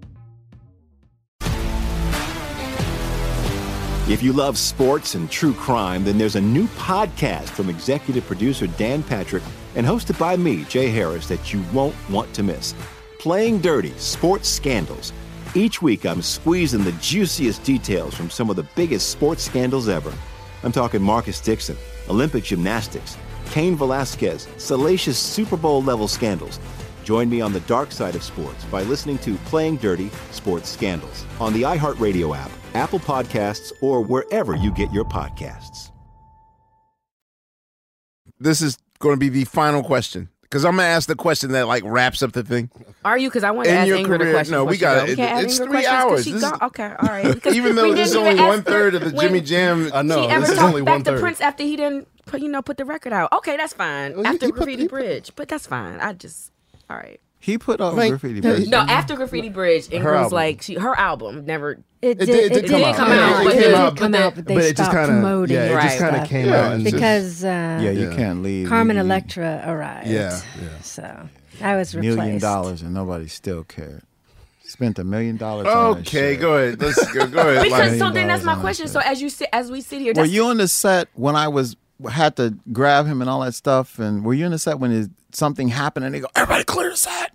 If you love sports and true crime, then there's a new podcast from executive producer Dan Patrick and hosted by me, Jay Harris, that you won't want to miss. Playing Dirty: Sports Scandals. Each week, I'm squeezing the juiciest details from some of the biggest sports scandals ever. I'm talking Marcus Dixon, Olympic gymnastics, Cain Velasquez, salacious Super Bowl-level scandals. Join me on the dark side of sports by listening to Playing Dirty: Sports Scandals on the iHeartRadio app, Apple Podcasts, or wherever you get your podcasts. This is going to be the final question, because I'm going to ask the question that like wraps up the thing. Are you? Because I want to In ask your Ingrid career- a question. no, we before she got go. it. We can't It's ask Ingrid three questions 'cause hours. she This gone. is- Okay, all right. Because Even though we this is didn't only even ask one third her of the when Jimmy Jam. I know. She ever This is talked only back one to third. Prince after he didn't, put, you know, put the record out. Okay, that's fine. he- After he put- Graffiti he put- Bridge, but that's fine. I just, all right. He put up Like- Graffiti Bridge. No, after Graffiti Bridge, Ingrid was album. like, she, her album never. It It did, did- it did come out. come Yeah, out, it but came it out, did come but out, but they but it just stopped kinda- promoting yeah, it it just Right. kind of stuff. came Yeah, out and just- because uh, Yeah, you Yeah. can't leave. Carmen You- you- Electra arrived. Yeah, yeah. So I was replaced. Million dollars and nobody still cared. Spent a million dollars. on that Okay, shit. go ahead. Let's go. Go ahead. Because Like- so then that's my on that question. shit. So as you sit, as we sit here, Were that's, you on the set when I was had to grab him and all that stuff? And were you in the set when it, something happened and they go, everybody clear the set?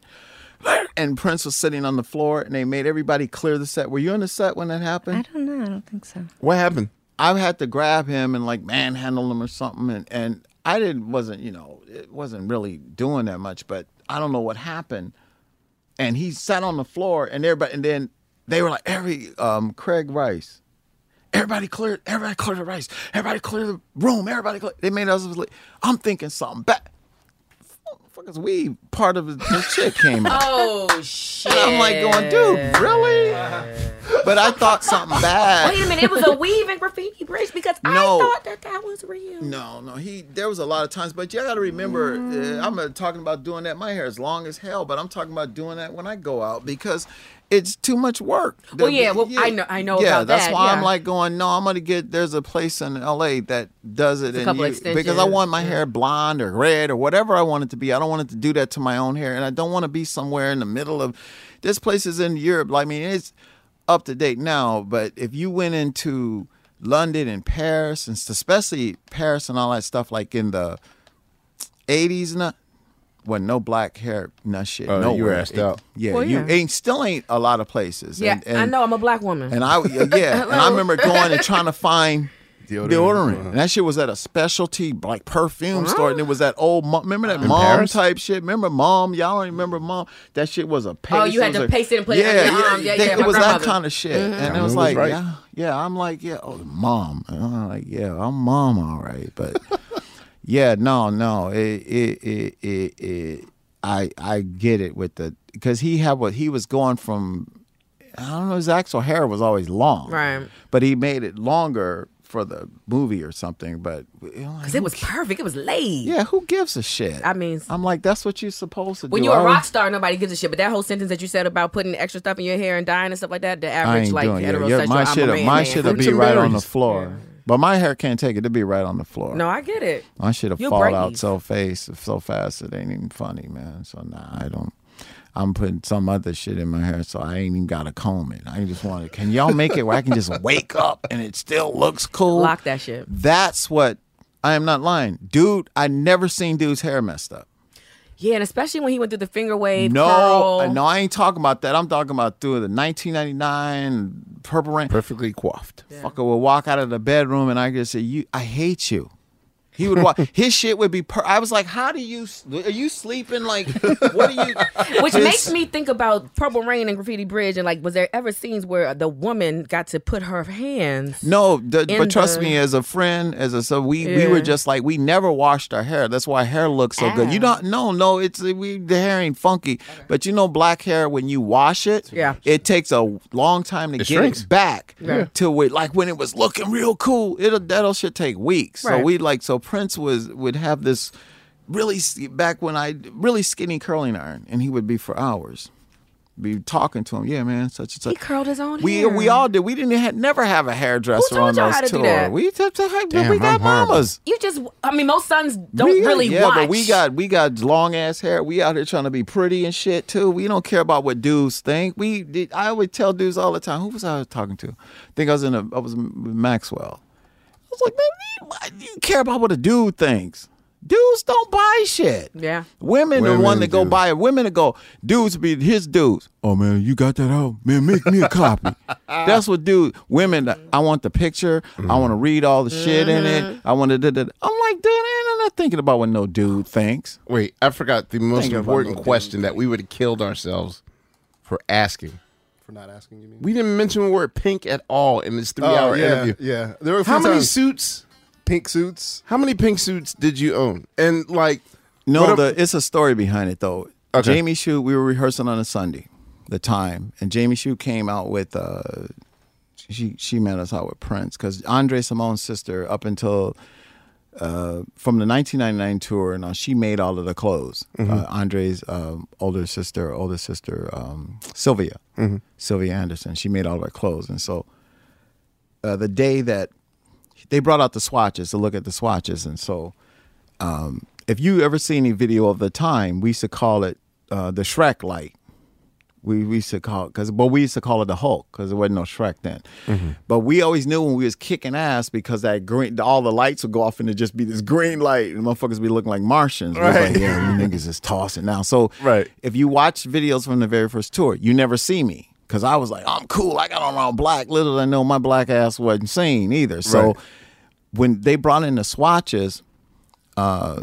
And Prince was sitting on the floor and they made everybody clear the set. Were you on the set when that happened? I don't know. I don't think so. What happened? I had to grab him and like manhandle him or something, and, and I didn't wasn't you know it wasn't really doing that much, but I don't know what happened, and he sat on the floor and everybody, and then they were like every um, Craig Rice, everybody clear, everybody clear the rice, everybody clear the room, everybody clear. They made us like, I'm thinking something bad. Fuckers, we part of the shit came out. oh shit! And I'm like going, dude, really? But I thought something bad. Wait a minute, it was a weave and Graffiti Bridge because I No. thought that that was real. No, no, he. There was a lot of times, but you got to remember. Uh, I'm uh, talking about doing that. My hair is long as hell, but I'm talking about doing that when I go out because it's too much work. Well, yeah, well, I know- I know Yeah, about that's that, why I'm yeah. like going. No, I'm gonna get. There's a place in L A that does it, a and couple you- extensions, because I want my yeah. hair blonde or red or whatever I want it to be. I don't want it to do that to my own hair, and I don't want to be somewhere in the middle of. This place is in Europe. I mean, it's up to date now, but if you went into London and Paris, and especially Paris and all that stuff, like in the eighties, and that, wasn't no black hair, no shit. Oh, nowhere. you were asked It- out. Yeah, Well, you yeah. ain't still ain't a lot of places. Yeah, and, and, I know. I'm a black woman. And I yeah, and I remember going and trying to find Deodorant. deodorant. Uh-huh. And that shit was at a specialty like perfume store, and it was that old mo- remember that In mom Paris? type shit. Remember mom? Y'all don't remember mom? That shit was a paste. Oh, you had It was to a- paste it and put it yeah, on your yeah, arm. Yeah, they- yeah, It my was that grandmother. kind of shit, Mhm. and it Cameron was was like, right. yeah, yeah. I'm like, yeah, oh, mom. And I'm like, yeah, I'm mom, all right, but yeah, no, no, it, it, it, it, it I, I get it with the because he had what he was going from. I don't know. His actual hair was always long, Right. But he made it longer for the movie or something. But you know, like, Because it was perfect. It was laid. yeah, who gives a shit? I mean, I'm like, that's what you're supposed to when do. you're I a was- rock star, nobody gives a shit. But that whole sentence that you said about putting extra stuff in your hair and dyeing and stuff like that, the I average ain't like doing it. heterosexual, Yeah, my I'm a shit, man, my man. shit'll Fruits be and right on the berries. floor. But my hair can't take it. It'll be right on the floor. No, I get it. My shit'll You'll fall breathe. out so fast, so fast it ain't even funny, man. So nah, I don't. I'm putting some other shit in my hair, so I ain't even got to comb it. I just want to. Can y'all make it where I can just wake up and it still looks cool? Lock that shit. That's what. I am not lying, dude. I never seen dude's hair messed up. Yeah, and especially when he went through the finger wave. No, curl. no, I ain't talking about that. I'm talking about through the nineteen ninety-nine Purple Rain. Perfectly coiffed. Fucker will walk out of the bedroom and I just say, "You, I hate you." He would watch. His shit would be. Per- I was like, how do you? Are you sleeping? Like, what are you? Which his, makes me think about Purple Rain and Graffiti Bridge, and like, was there ever scenes where the woman got to put her hands? No, the, but trust the, me, as a friend, as a so we yeah. we were just like we never washed our hair. That's why hair looks so ah. good. You don't. No, no, it's we the hair ain't funky. Okay. But you know, black hair when you wash it, yeah. it takes a long time to it get shrinks. it back yeah. to where, like when it was looking real cool. It'll that'll should take weeks. Right. So we like so Prince was would have this really back when I really skinny curling iron, and he would be for hours. Be talking to him, yeah, man. Such and such. He curled his own we, hair. We all did. We didn't have, never have a hairdresser Who told on y'all those how to tours. do that? We, t- t- Damn, we got I'm horrible. mamas. You just, I mean, most sons don't we got, really yeah, watch. but we got we got long ass hair. We out here trying to be pretty and shit too. We don't care about what dudes think. We did, I would tell dudes all the time. Who was I talking to? I think I was in a I was with Maxwell. I was like, man, you, you care about what a dude thinks. Dudes don't buy shit. Yeah. Women, Women the one that go do. buy it. Women that go, dudes be his dudes. Oh man, you got that out? Man, make me a copy. That's what dude. Women, I want the picture. Mm-hmm. I want to read all the shit in it. I want to. I'm like, dude, I'm not thinking about what no dude thinks. Wait, I forgot the most Thinking important no question that we would have killed ourselves for asking. For not asking, you mean? We didn't mention the word pink at all in this three-hour oh, yeah, interview. Yeah, there were a few How many times. suits? Pink suits. How many pink suits did you own? And like, No, what the, if- it's a story behind it though. Okay. Jamie Shute, we were rehearsing on a Sunday, the time, and Jamie Shute came out with. Uh, she she met us out with Prince because Andre Simone's sister, up until uh, from the nineteen ninety-nine tour, now she made all of the clothes. Mm-hmm. Uh, Andre's um, older sister, older sister um, Sylvia, Mm-hmm. Sylvia Anderson, she made all of her clothes, and so uh, the day that they brought out the swatches to look at the swatches, and so. Um, if you ever see any video of the time, we used to call it uh, the Shrek light. We, we used to call it, cause, but we used to call it the Hulk because there wasn't no Shrek then. Mm-hmm. But we always knew when we was kicking ass because that green, all the lights would go off and it'd just be this green light and motherfuckers be looking like Martians. We was Right. like, yeah, you niggas is tossing now. So Right. if you watch videos from the very first tour, you never see me because I was like, I'm cool. I got on all black. Little did I know my black ass wasn't seen either. So Right. when they brought in the swatches, uh,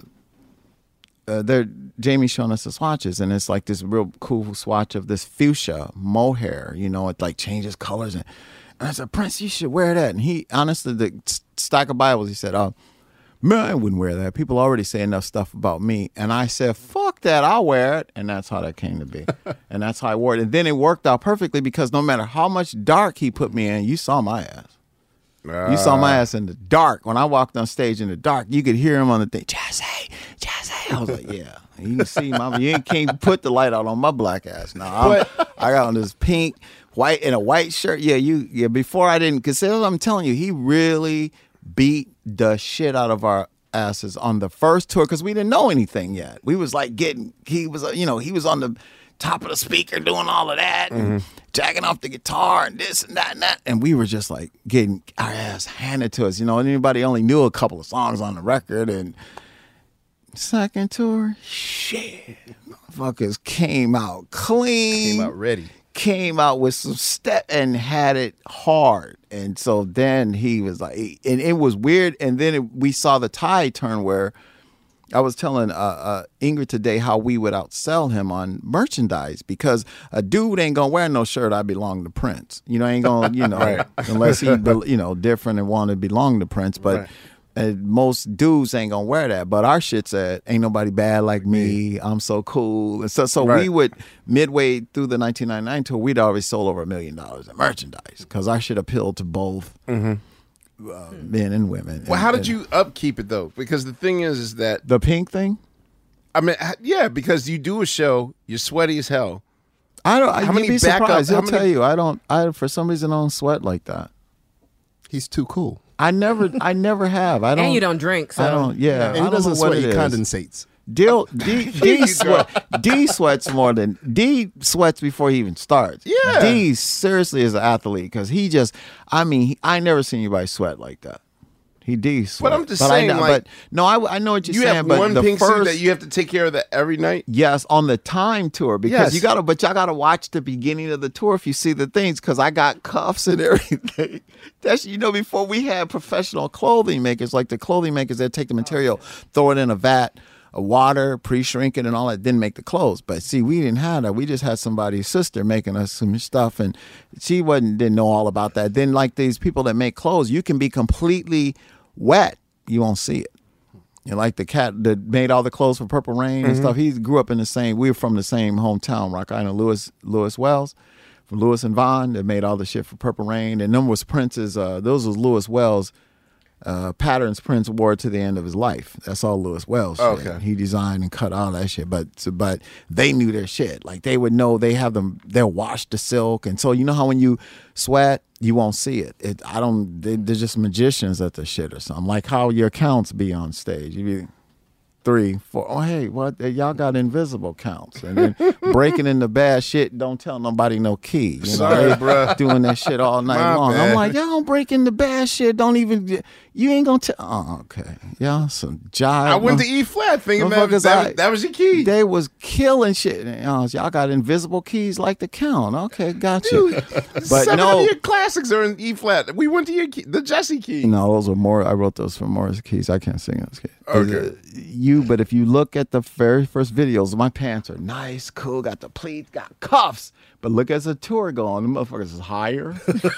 uh, they're Jamie showing us the swatches, and it's like this real cool swatch of this fuchsia mohair. You know, it like changes colors, and, and I said, Prince, you should wear that. And he, honestly, the stack of Bibles, he said, "Oh, man, I wouldn't wear that. People already say enough stuff about me." And I said, "Fuck that, I'll wear it." And that's how that came to be, and that's how I wore it. And then it worked out perfectly because no matter how much dark he put me in, you saw my ass. Uh, You saw my ass in the dark. When I walked on stage in the dark, you could hear him on the thing. Jesse, Jesse. I was like, yeah. You can see, mama, you ain't can't put the light out on my black ass. Now I'm, I got on this pink, white, and a white shirt. Yeah, you. Yeah, before I didn't, because I'm telling you, he really beat the shit out of our asses on the first tour because we didn't know anything yet. We was like getting, he was, uh, you know, he was on the top of the speaker doing all of that and Mm-hmm. jacking off the guitar and this and that and that. And we were just like getting our ass handed to us. You know, anybody only knew a couple of songs on the record. And second tour, shit, motherfuckers came out clean. Came out ready. Came out with some step and had it hard. And so then he was like, and it was weird. And then it, we saw the tide turn where I was telling uh, uh, Ingrid today how we would outsell him on merchandise because a dude ain't gonna wear no shirt I belong to Prince. You know, ain't gonna, you know, Right. unless he, be, you know, different and want to belong to Prince. But Right. uh, most dudes ain't gonna wear that. But our shit said, "Ain't nobody bad like me. I'm so cool." And so, so we Right. would midway through the nineteen ninety-nine tour, we'd already sold over a million dollars in merchandise because our shit appealed to both. Mm-hmm. Uh, men and women. Well, And- how did and you upkeep it though? Because the thing is, is that the pink thing? I mean, h- yeah, because you do a show, you're sweaty as hell. I don't. How You'd many be backup- surprised. how He'll many- tell you. I don't. I for some reason I don't sweat like that. He's too cool. I never. I never have. I don't. And you don't drink, so I don't. Yeah. And I he don't doesn't know what sweat. it He is. condensates. D, D, D, sweat, D sweats more than D sweats before he even starts. Yeah. D seriously is an athlete because he just. I mean, he, I never seen anybody sweat like that. He decent. But I'm just but saying, I know, like, but no, I, I know what you're you saying. have but one the pink first, suit that you have to take care of that every night. Yes, on the time tour because Yes. you gotta, but y'all gotta watch the beginning of the tour if you see the things. Because I got cuffs and everything. That's you know before we had professional clothing makers like the clothing makers that take the material, throw it in a vat of water, pre-shrink it and all that, then make the clothes. But see, we didn't have that. We just had somebody's sister making us some stuff, and she wasn't didn't know all about that. Then like these people that make clothes, you can be completely wet. You won't see it. And like the cat that made all the clothes for Purple Rain and Mhm. stuff, he grew up in the same, we were from the same hometown, Rock Island, Lewis, Lewis Wells, from Lewis and Vaughn that made all the shit for Purple Rain. And them was Prince's, uh, those was Lewis Wells uh, patterns Prince wore to the end of his life. That's all Lewis Wells shit. Okay. He designed and cut all that shit. But so, but they knew their shit. Like they would know they have them, they'll wash the silk. And so you know how when you sweat, you won't see it. It I don't, they, they're just magicians at the shit or something. Like how your counts be on stage. You be three, four, oh hey, what y'all got invisible counts. And then breaking into bad shit, don't tell nobody no key. You Sorry, know, they bruh. doing that shit all night My long. bad. I'm like, y'all don't break into bad shit. Don't even, you ain't gonna tell. Oh, okay. Y'all some jive. I went to E flat thinking that, Motherfuckers, that, I- that was your key. They was killing shit. And, uh, y'all got invisible keys like the count. Okay, got you. But Seven no, of your classics are in E flat. We went to your key, the Jesse key. no, those were more. I wrote those for Morris Keys. I can't sing those keys. Okay. Uh, You, but if you look at the very first videos, my pants are nice, cool, got the pleats, got cuffs. But look as the tour going, the motherfuckers is higher.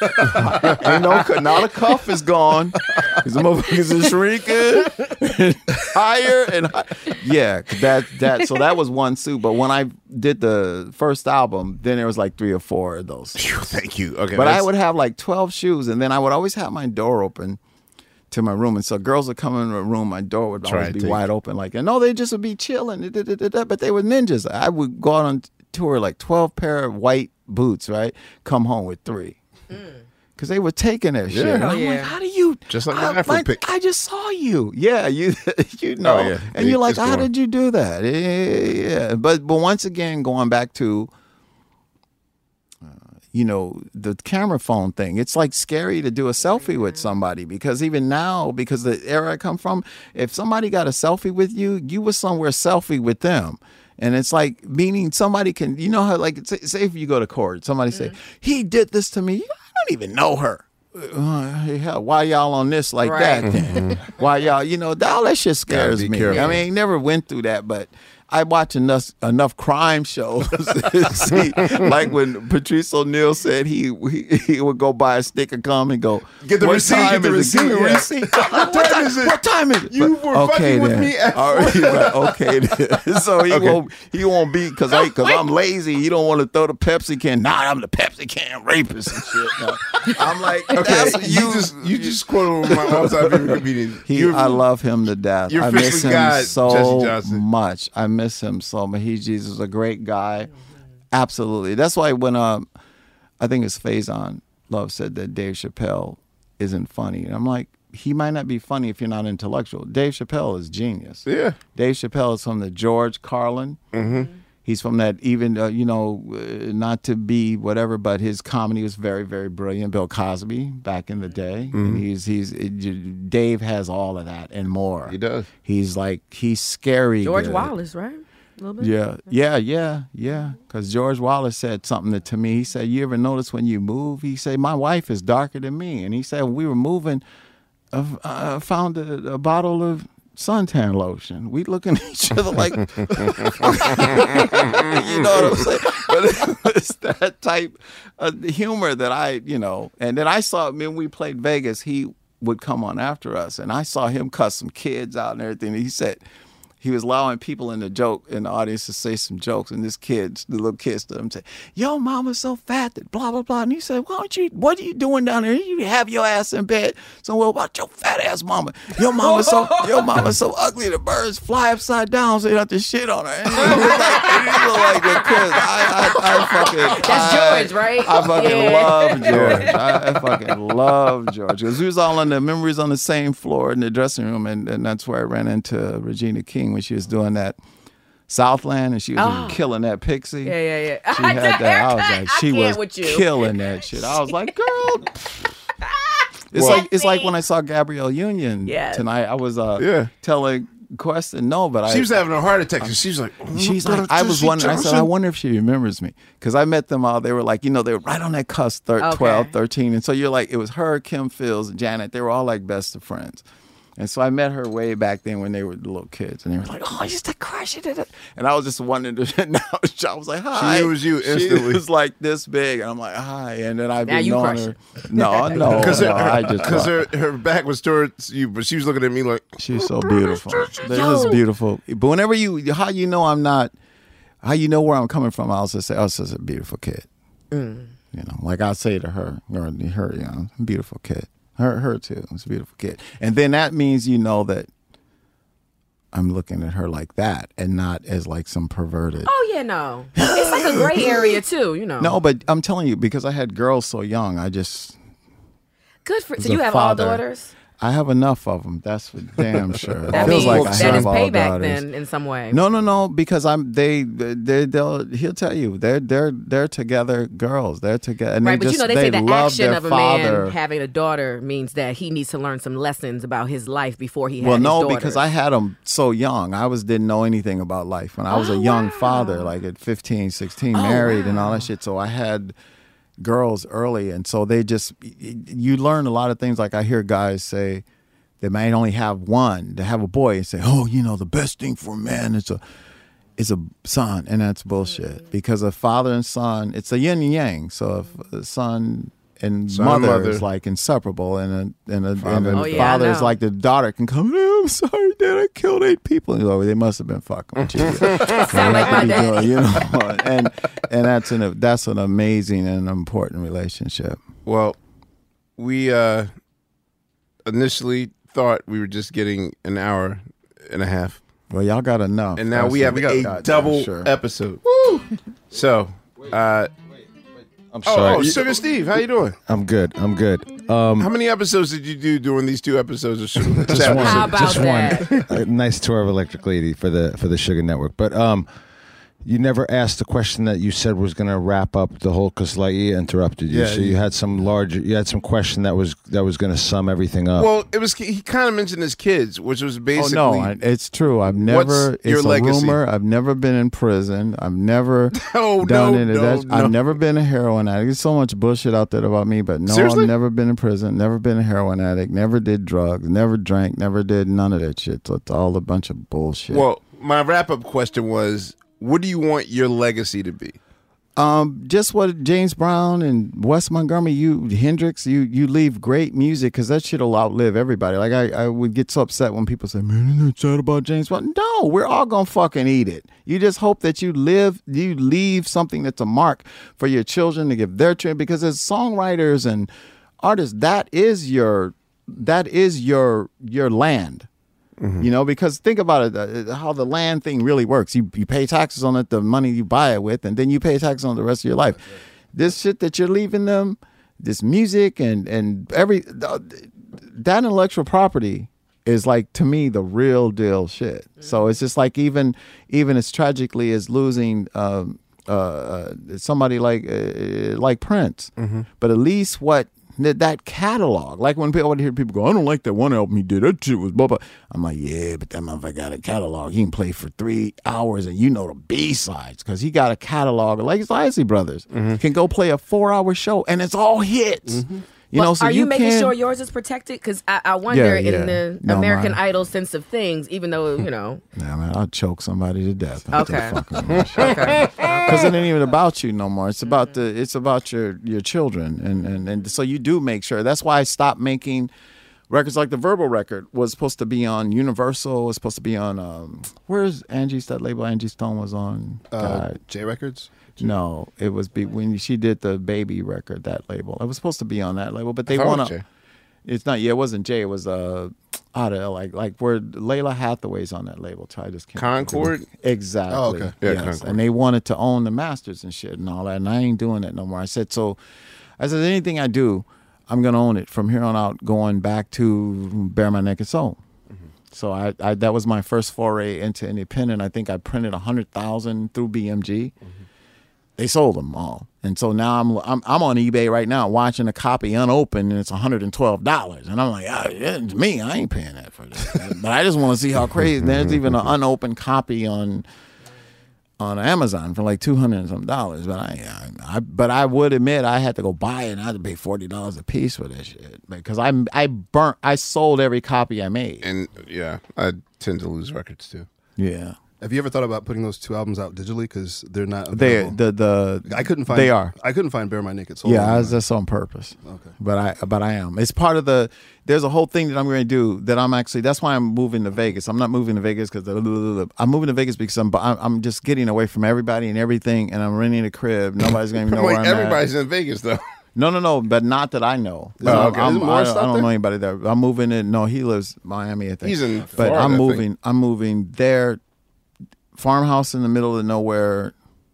Ain't no, now the cuff is gone. These motherfuckers is shrinking, higher and higher. Yeah, that that. So that was one suit. But when I did the first album, then there was like three or four of those. Phew, thank you. Okay, But I that's- would have like twelve shoes, and then I would always have my door open to my room. And so girls would come in the room, my door would Try always and be take wide open. Like, and no, they just would be chilling. da, da, da, da, But they were ninjas. I would go out on tour like twelve pair of white boots, right? Come home with three. Because they were taking that shit. Yeah. And I'm Yeah. like, how do you? Just like I, my Afro pick. I just saw you. Yeah, you you know. Oh, yeah. And you're like, It's how gone. did you do that? Yeah, yeah. But, but once again, going back to, you know, the camera phone thing. It's like scary to do a selfie with somebody because even now, because the era I come from, if somebody got a selfie with you, you was somewhere selfie with them. And it's like, meaning somebody can, you know how, like, say, say if you go to court, somebody say, he did this to me. I don't even know her. Uh, hell, why y'all on this like Right. that? then? Why y'all, you know, all that shit scares be me. careful. I mean, I never went through that, but I watch enough enough crime shows. to see, like when Patrice O'Neal said he, he he would go buy a stick of gum and go, Get the "What receipt, time get the is it? Give me a receipt, yeah. receipt. What What time is it? What time is it? You But- were fucking with me at All right, he's like, okay, then. So he Okay. won't he won't be because I because I'm lazy. You don't want to throw the Pepsi can. Nah, I'm the Pepsi can rapist and shit. No. I'm like, Okay, that's, you just you just quoted one of my all-time favorite comedians. he, You're- I love him to death. You're I miss officially him God, Jesse so Johnson. much. I miss him so much. He's Jesus, a great guy. Absolutely. That's why when um, I think it's Faison Love said that Dave Chappelle isn't funny, and I'm like, he might not be funny if you're not intellectual. Dave Chappelle is genius. Yeah. Dave Chappelle is from the George Carlin. Mm-hmm. He's from that, even, uh, you know, uh, not to be whatever, but his comedy was very, very brilliant. Bill Cosby back in the day. Mhm. And he's, he's, it, Dave has all of that and more. He does. He's like, he's scary. George good. Wallace, right? A little bit. Yeah, yeah, yeah, yeah. Because George Wallace said something that, to me. He said, you ever notice when you move? He said, my wife is darker than me. And he said, when we were moving, I uh, uh, found a, a bottle of suntan lotion. We looking at each other like, you know what I'm saying? But it's that type of humor that I, you know, and then I saw, when we played Vegas, he would come on after us, and I saw him cuss some kids out and everything. And he said, he was allowing people in the joke in the audience to say some jokes, and this kid, the little kid, stood up and said, "Yo, mama's so fat that blah blah blah." And he said, "Why don't you? What are you doing down there? You have your ass in bed. So well about your fat ass mama? Your mama's so your mama's so ugly the birds fly upside down, so you have to shit on her." And he was like, and he was like the kid. I, I, I fucking That's I, George, right? I fucking Yeah. love George. I, I fucking love George because we was all on the memories on the same floor in the dressing room, and, and that's where I ran into Regina King when she was doing that Southland, and she was Oh. killing that pixie. Yeah, yeah, yeah. She had that. I was like, I she can't was with you. killing that shit. I was like, girl, It's Well- like it's like when I saw Gabrielle Union Yes. tonight. I was uh, Yeah. telling Question no, but I She was having a heart attack. She was like, oh, she's look like, at I was Jesse wondering. I said, I Johnson. wonder if she remembers me because I met them all. They were like, you know, they were right on that cusp, thir- Okay. twelve, thirteen, and so you're like, it was her, Kim Fields, Janet. They were all like best of friends. And so I met her way back then when they were little kids, and they were like, "Oh, I used to crush it." And I was just wondering. To, now I was like, "Hi." She knew it was you instantly. She was like this big, and I'm like, "Hi." And then I've Now been you knowing crush her. it. No, no, Because no, I just because her, her back was towards you, but she was looking at me like she's so beautiful. They're just beautiful. But whenever you, how you know I'm not, how you know where I'm coming from, I'll just say, "Oh, this is a beautiful kid." Mm. You know, like I say to her or her, you know, beautiful kid. Her, her too. It's a beautiful kid. And then that means you know that I'm looking at her like that and not as like some perverted. Oh yeah, no. It's like a gray area too, you know. No, but I'm telling you, because I had girls so young, I just. Good for. was So you a have father. all daughters? I have enough of them. That's for damn sure. That It feels means like I that have is all payback daughters. then in some way. No, no, no. Because I'm they they they'll he'll tell you they're they're they're together girls. They're together. And Right, they but just, you know they, say the love action their of a father. man having a daughter means that he needs to learn some lessons about his life before he has Well, his no, daughters. because I had them so young. I was didn't know anything about life when I was Oh, a young wow. father, like at fifteen, sixteen, Oh, married and all wow. that shit. So I had girls early, and so they just you learn a lot of things. Like I hear guys say they might only have one. They have a boy and say, "Oh, you know, the best thing for a man is a is a son," and that's bullshit. Because a father and son, it's a yin and yang. So if a son and Son, mother, mother. is like inseparable, and a and a, Father. and a Oh, yeah, I father is know. like the daughter can come. "Oh, I'm sorry, Dad, I killed eight people." And you're like, they must have been fucking with you. Sound like my dad. You know, and and that's an that's an amazing and important relationship. Well, we uh, initially thought we were just getting an hour and a half, Well, y'all got enough, and now That's we have we a got- double sure. episode. So, uh, I'm oh, sorry. oh, Sugar Steve, how you doing? I'm good. I'm good. Um, How many episodes did you do during these two episodes of Sugar? just Chat? one. How about just that? one. A nice tour of Electric Lady for the for the Sugar Network. But um, you never asked the question that you said was going to wrap up the whole, because Laia interrupted you. Yeah, so you yeah. had some large. You had some question that was that was going to sum everything up. Well, it was he kind of mentioned his kids, which was basically. Oh no, I, it's true. I've never. What's your it's a legacy? rumor. I've never been in prison. I've never No, done no, any of no, that. no. I've never been a heroin addict. There's so much bullshit out there about me, but no, Seriously? I've never been in prison. Never been a heroin addict. Never did drugs. Never drank. Never did none of that shit. So it's all a bunch of bullshit. Well, my wrap up question was, what do you want your legacy to be? Um, just what James Brown and Wes Montgomery, you Hendrix, you you leave great music because that shit'll outlive everybody. Like I, I would get so upset when people say, "Man, you're not sad about James Brown." No, we're all gonna fucking eat it. You just hope that you live, you leave something that's a mark for your children to give their children. Because as songwriters and artists, that is your that is your your land. You know, because think about it, uh, how the land thing really works. You you pay taxes on it, the money you buy it with, and then you pay taxes on the rest of your life. This shit that you're leaving them, this music and and every uh, that intellectual property is like, to me, the real deal shit. So it's just like even even as tragically as losing um, uh, uh, somebody like uh, like Prince, but at least what. That, that catalog, like when people would hear people go, "I don't like that one album he did. That shit was blah blah." I'm like, yeah, but that motherfucker got a catalog. He can play for three hours, and you know the B sides because he got a catalog. Like his Isley Brothers can go play a four hour show, and it's all hits. You Well, know, so are you, making can, sure yours is protected? Because I, I wonder Yeah, yeah. in the No, American mine- Idol sense of things, even though you know. Nah, man, I'll choke somebody to death. Okay. Okay. Because it ain't even about you no more. It's about the. It's about your your children, and and and so you do make sure. That's why I stopped making records like the Verbal record was supposed to be on Universal. Was supposed to be on. Um, where's Angie's that label? Angie Stone was on. Uh, God. J Records. No, it was be, when she did the Baby record. That label. It was supposed to be on that label, but they I thought it want was to. Jay. It's not. Yeah, it wasn't Jay. It was uh, out of like like where Layla Hathaway's on that label. So I just can't. Concord? Exactly. Oh, okay. Yeah, Yes. Concord. And they wanted to own the masters and shit and all that, and I ain't doing that no more. I said so. I said anything I do, I'm gonna own it from here on out, going back to Bare My Naked Soul. So I, I that was my first foray into independent. I think I printed a hundred thousand through B M G. They sold them all. And so now I'm I'm I'm on eBay right now watching a copy unopened, and it's one hundred twelve dollars. And I'm like, oh, it's me. I ain't paying that for this. But I just want to see how crazy. There's even an unopened copy on on Amazon for like two hundred and some dollars. But I, I, I but I would admit I had to go buy it, and I had to pay forty dollars a piece for this shit because I I burnt I sold every copy I made. And yeah, I tend to lose records too. Yeah. Have you ever thought about putting those two albums out digitally because they're not They available? the the I couldn't find they are. I couldn't find Bare My Naked Soul. Yeah, I was just on purpose. Okay. But I but I am. It's part of the there's a whole thing that I'm going to do that I'm actually that's why I'm moving to Vegas. I'm not moving to Vegas cuz I'm moving to Vegas because I'm I'm just getting away from everybody and everything, and I'm renting a crib. Nobody's going to even know Wait, where I'm everybody's at. in Vegas though. No, no, no, but not that I know. Oh, I'm- okay. I'm- Isn't Morris I, I out don't there? know anybody there. I'm moving in. No, he lives Miami, I think. He's in But Florida, I'm I think. moving. I'm moving there. Farmhouse in the middle of nowhere.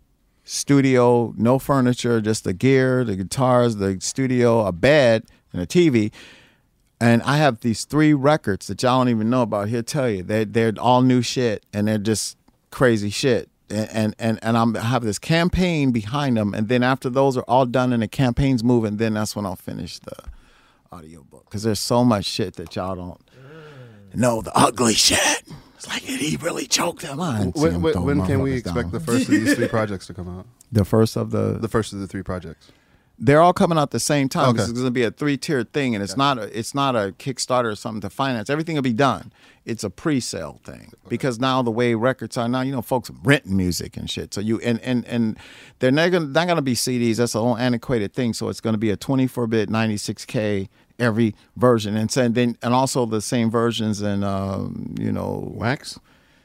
Studio, no furniture, just the gear, the guitars, the studio, a bed, and a T V. And I have these three records that y'all don't even know about. He'll tell you they they're all new shit, and they're just crazy shit. And and and, and I'm, I have this campaign behind them, and then after those are all done and the campaign's moving, then that's when I'll finish the audiobook because there's so much shit that y'all don't know. The ugly shit. It's like, did he really choke them on? When, when, when can we expect the first of these three projects to come out? The first of the the first of the three projects. They're all coming out at the same time. Okay. This is going to be a three-tiered thing, and it's not a, it's not a Kickstarter or something to finance. Everything will be done. It's a pre-sale thing because now the way records are now, you know, folks renting music and shit. So you and and and they're not going not going to be C Ds. That's a whole antiquated thing. So it's going to be a twenty-four bit ninety-six K every version, and so then and also the same versions in um, you know wax.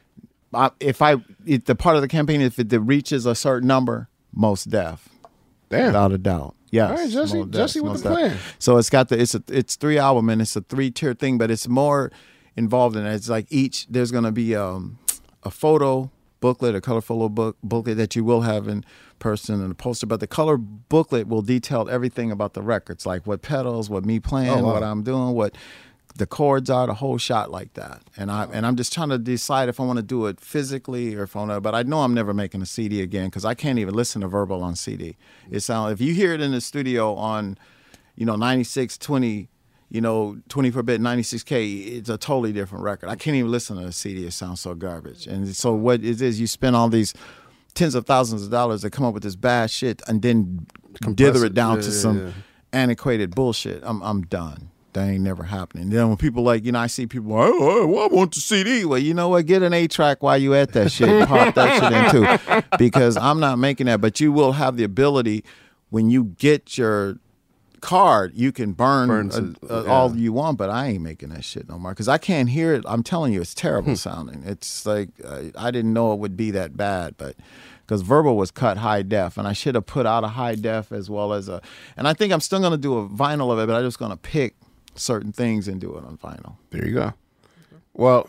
I, if I if the part of the campaign, if it reaches a certain number, most def, Damn. without a doubt. Yes, All right, Jesse, most def, Jesse with most the def. plan. So it's got the it's a it's three album and it's a three tier thing, but it's more involved in it. It's like each there's going to be um, a photo booklet, a color photo book booklet that you will have in person and a poster, but the color booklet will detail everything about the records, like what pedals, what me playing, Oh, wow. what I'm doing, what the chords are, the whole shot like that. And I and I'm just trying to decide if I want to do it physically or if I want to. But I know I'm never making a C D again because I can't even listen to Verbal on C D. It sounds if you hear it in the studio on, you know, ninety-six twenty, you know, twenty-four bit ninety-six K, it's a totally different record. I can't even listen to a C D. It sounds so garbage. And so what it is, you spend all these tens of thousands of dollars to come up with this bad shit and then Compress dither it. it down Yeah, to yeah, some yeah. antiquated bullshit. I'm I'm done. That ain't never happening. Then when people like, you know, I see people, oh, oh, I want the C D. Well, you know what? Get an eight track while you at that shit. Pop that shit in too. Because I'm not making that. But you will have the ability when you get your card, you can burn Burn uh, some- uh, yeah. all you want, but I ain't making that shit no more. Because I can't hear it. I'm telling you, it's terrible sounding. It's like, uh, I didn't know it would be that bad, but because Verbal was cut high def, and I should have put out a high def as well as a, and I think I'm still going to do a vinyl of it, but I'm just going to pick certain things and do it on vinyl. There you go. Well,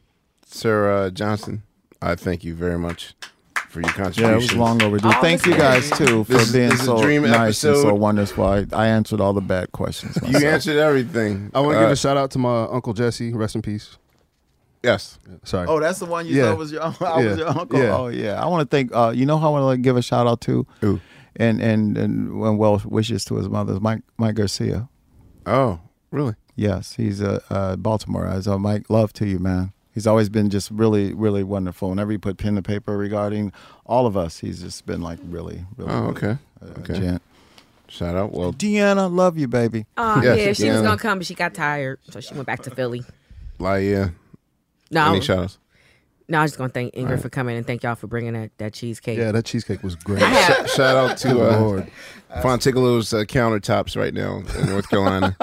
Sarah Johnson, I thank you very much for your contribution. Yeah, it was long overdue. Thank you guys too for This is- being this is a so dream nice and so episode. wonderful. I, I answered all the bad questions. You myself. answered everything. I want to Uh, give a shout out to my Uncle Jesse. Rest in peace. Yes. Sorry. Oh, that's the one you Yeah. thought was your, I was Yeah. your uncle. Yeah. Oh yeah, I want to thank. Uh, you know who I want to give a shout out to? Who? And and and, and well wishes to his mother, Mike Mike Garcia. Oh, really? Yes, he's a uh, uh, Baltimore. So Mike, love to you, man. He's always been just really, really wonderful. Whenever you put pen to paper regarding all of us, he's just been like really, really. Oh, okay. Uh, Okay. gent. Shout out. Well, Deanna, love you, baby. Oh, Yes, yeah, she was Deanna. going to come, but she got tired, so she went back to Philly. like, yeah. No, Any shout outs? no, I was just going to thank Ingrid All right. for coming and thank y'all for bringing that, that cheesecake. Yeah, that cheesecake was great. Sh- shout out to Good uh, Lord. Fontigelo's uh, countertops right now in North Carolina.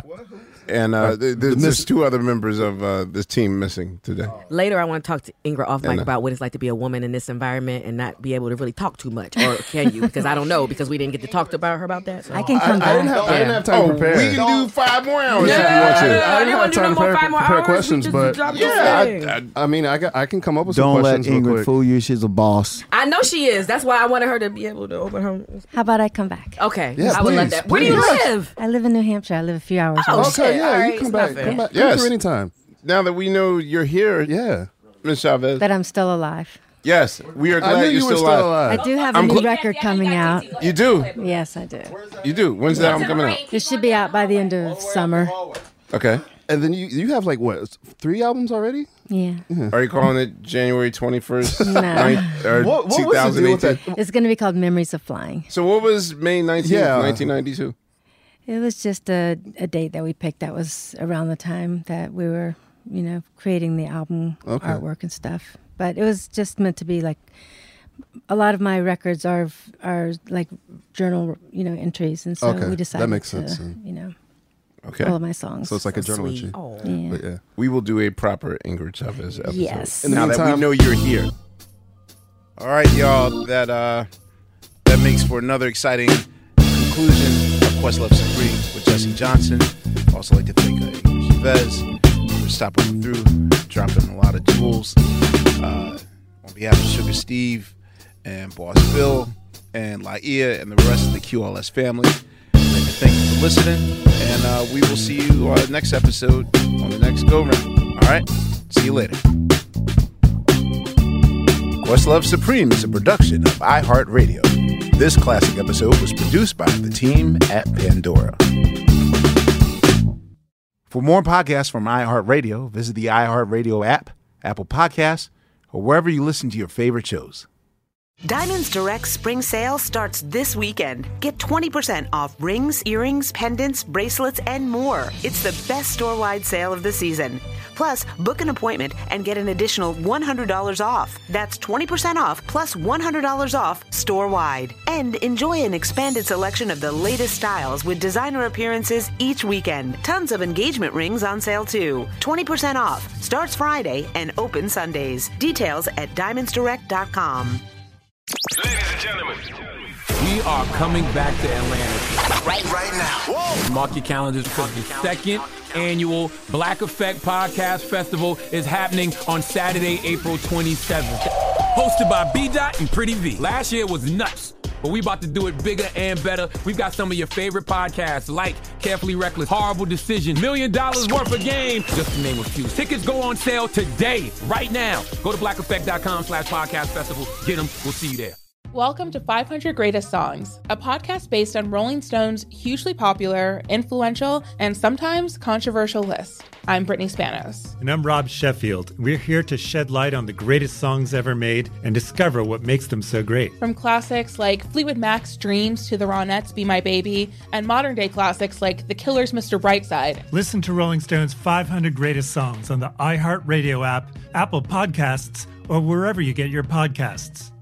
And uh, th- th- there's two other members of uh, this team missing today. Later, I want to talk to Ingrid off mic And, uh, about what it's like to be a woman in this environment and not be able to really talk too much. Or can you? Because I don't know, because we didn't get to talk about her about that. So. I can come I didn't back. have, I didn't have time Oh, to prepare. we can do five more hours No, if no, you no, want no, to. no, I I didn't didn't have want to do time no to more prepare, five more prepare hours. questions, We just but dropped Yeah, this thing. I, I, I mean, I got, I can come up with some Don't let questions real Ingrid quick. fool you. She's a boss. I know she is. That's why I wanted her to be able to open her. How about I come back? Okay, Yeah, I would love please, that. Where do you please. live? I live in New Hampshire. I live a few hours Oh, away. shit. Okay, yeah, All right, you come it's back. not fair. Come back. Yes. Come through anytime. now that we know you're here, Yeah. Miz Chavez. That I'm still alive. Yes, we are I glad knew you're you were still still alive. alive. I do have a I'm new gl- record coming out. You do? Yes, I do. You do? When's the album coming out? It should be out by the end of summer. Okay. And then you you have like what three albums already? Yeah. Are you calling it January twenty-first? No. Or What- what was the deal with two thousand eighteen? that? It's going to be called Memories of Flying. So what was May nineteenth, Yeah. nineteen ninety-two? It was just a, a date that we picked that was around the time that we were, you know, creating the album Okay. artwork and stuff. But it was just meant to be like, a lot of my records are are like journal, you know, entries. And so Okay, we that decided makes to, sense, yeah. you know, Okay. all of my songs. So it's like a journal Sweet. entry. Oh. Yeah. But yeah. We will do a proper Ingrid Chavez episode. Yes. In the Now that we meantime- know you're here. All right, y'all. That uh, that makes for another exciting conclusion of Questlove Supreme with Jesse Johnson. Also like to thank uh, Ingrid Chavez for stopping through, dropping a lot of jewels. Uh, on behalf of Sugar Steve and Boss Phil and Laia and the rest of the Q L S family, I'd like to thank you for listening. And uh, we will see you uh, next episode on the next go round. All right? See you later. Questlove Supreme is a production of iHeartRadio. This classic episode was produced by the team at Pandora. For more podcasts from iHeartRadio, visit the iHeartRadio app, Apple Podcasts, or wherever you listen to your favorite shows. Diamonds Direct Spring Sale starts this weekend. Get twenty percent off rings, earrings, pendants, bracelets, and more. It's the best store-wide sale of the season. Plus, book an appointment and get an additional one hundred dollars off. That's twenty percent off plus one hundred dollars off store-wide. And enjoy an expanded selection of the latest styles with designer appearances each weekend. Tons of engagement rings on sale too. twenty percent off. Starts Friday and open Sundays. Details at diamonds direct dot com. Ladies and gentlemen, we are coming back to Atlanta. Right, right now. Whoa. Mark your calendars because the second annual Black Effect Podcast Festival is happening on Saturday, April twenty-seventh. Hosted by B-Dot and Pretty V. Last year was nuts, but we about to do it bigger and better. We've got some of your favorite podcasts like Carefully Reckless, Horrible Decision, Million Dollars Worth of Game, just to name a few. Tickets go on sale today, right now. Go to black effect dot com slash podcast festival. Get them. We'll see you there. Welcome to five hundred Greatest Songs, a podcast based on Rolling Stone's hugely popular, influential, and sometimes controversial list. I'm Brittany Spanos. And I'm Rob Sheffield. We're here to shed light on the greatest songs ever made and discover what makes them so great. From classics like Fleetwood Mac's Dreams to the Ronettes' Be My Baby, and modern-day classics like The Killer's Mister Brightside. Listen to Rolling Stone's five hundred Greatest Songs on the iHeartRadio app, Apple Podcasts, or wherever you get your podcasts.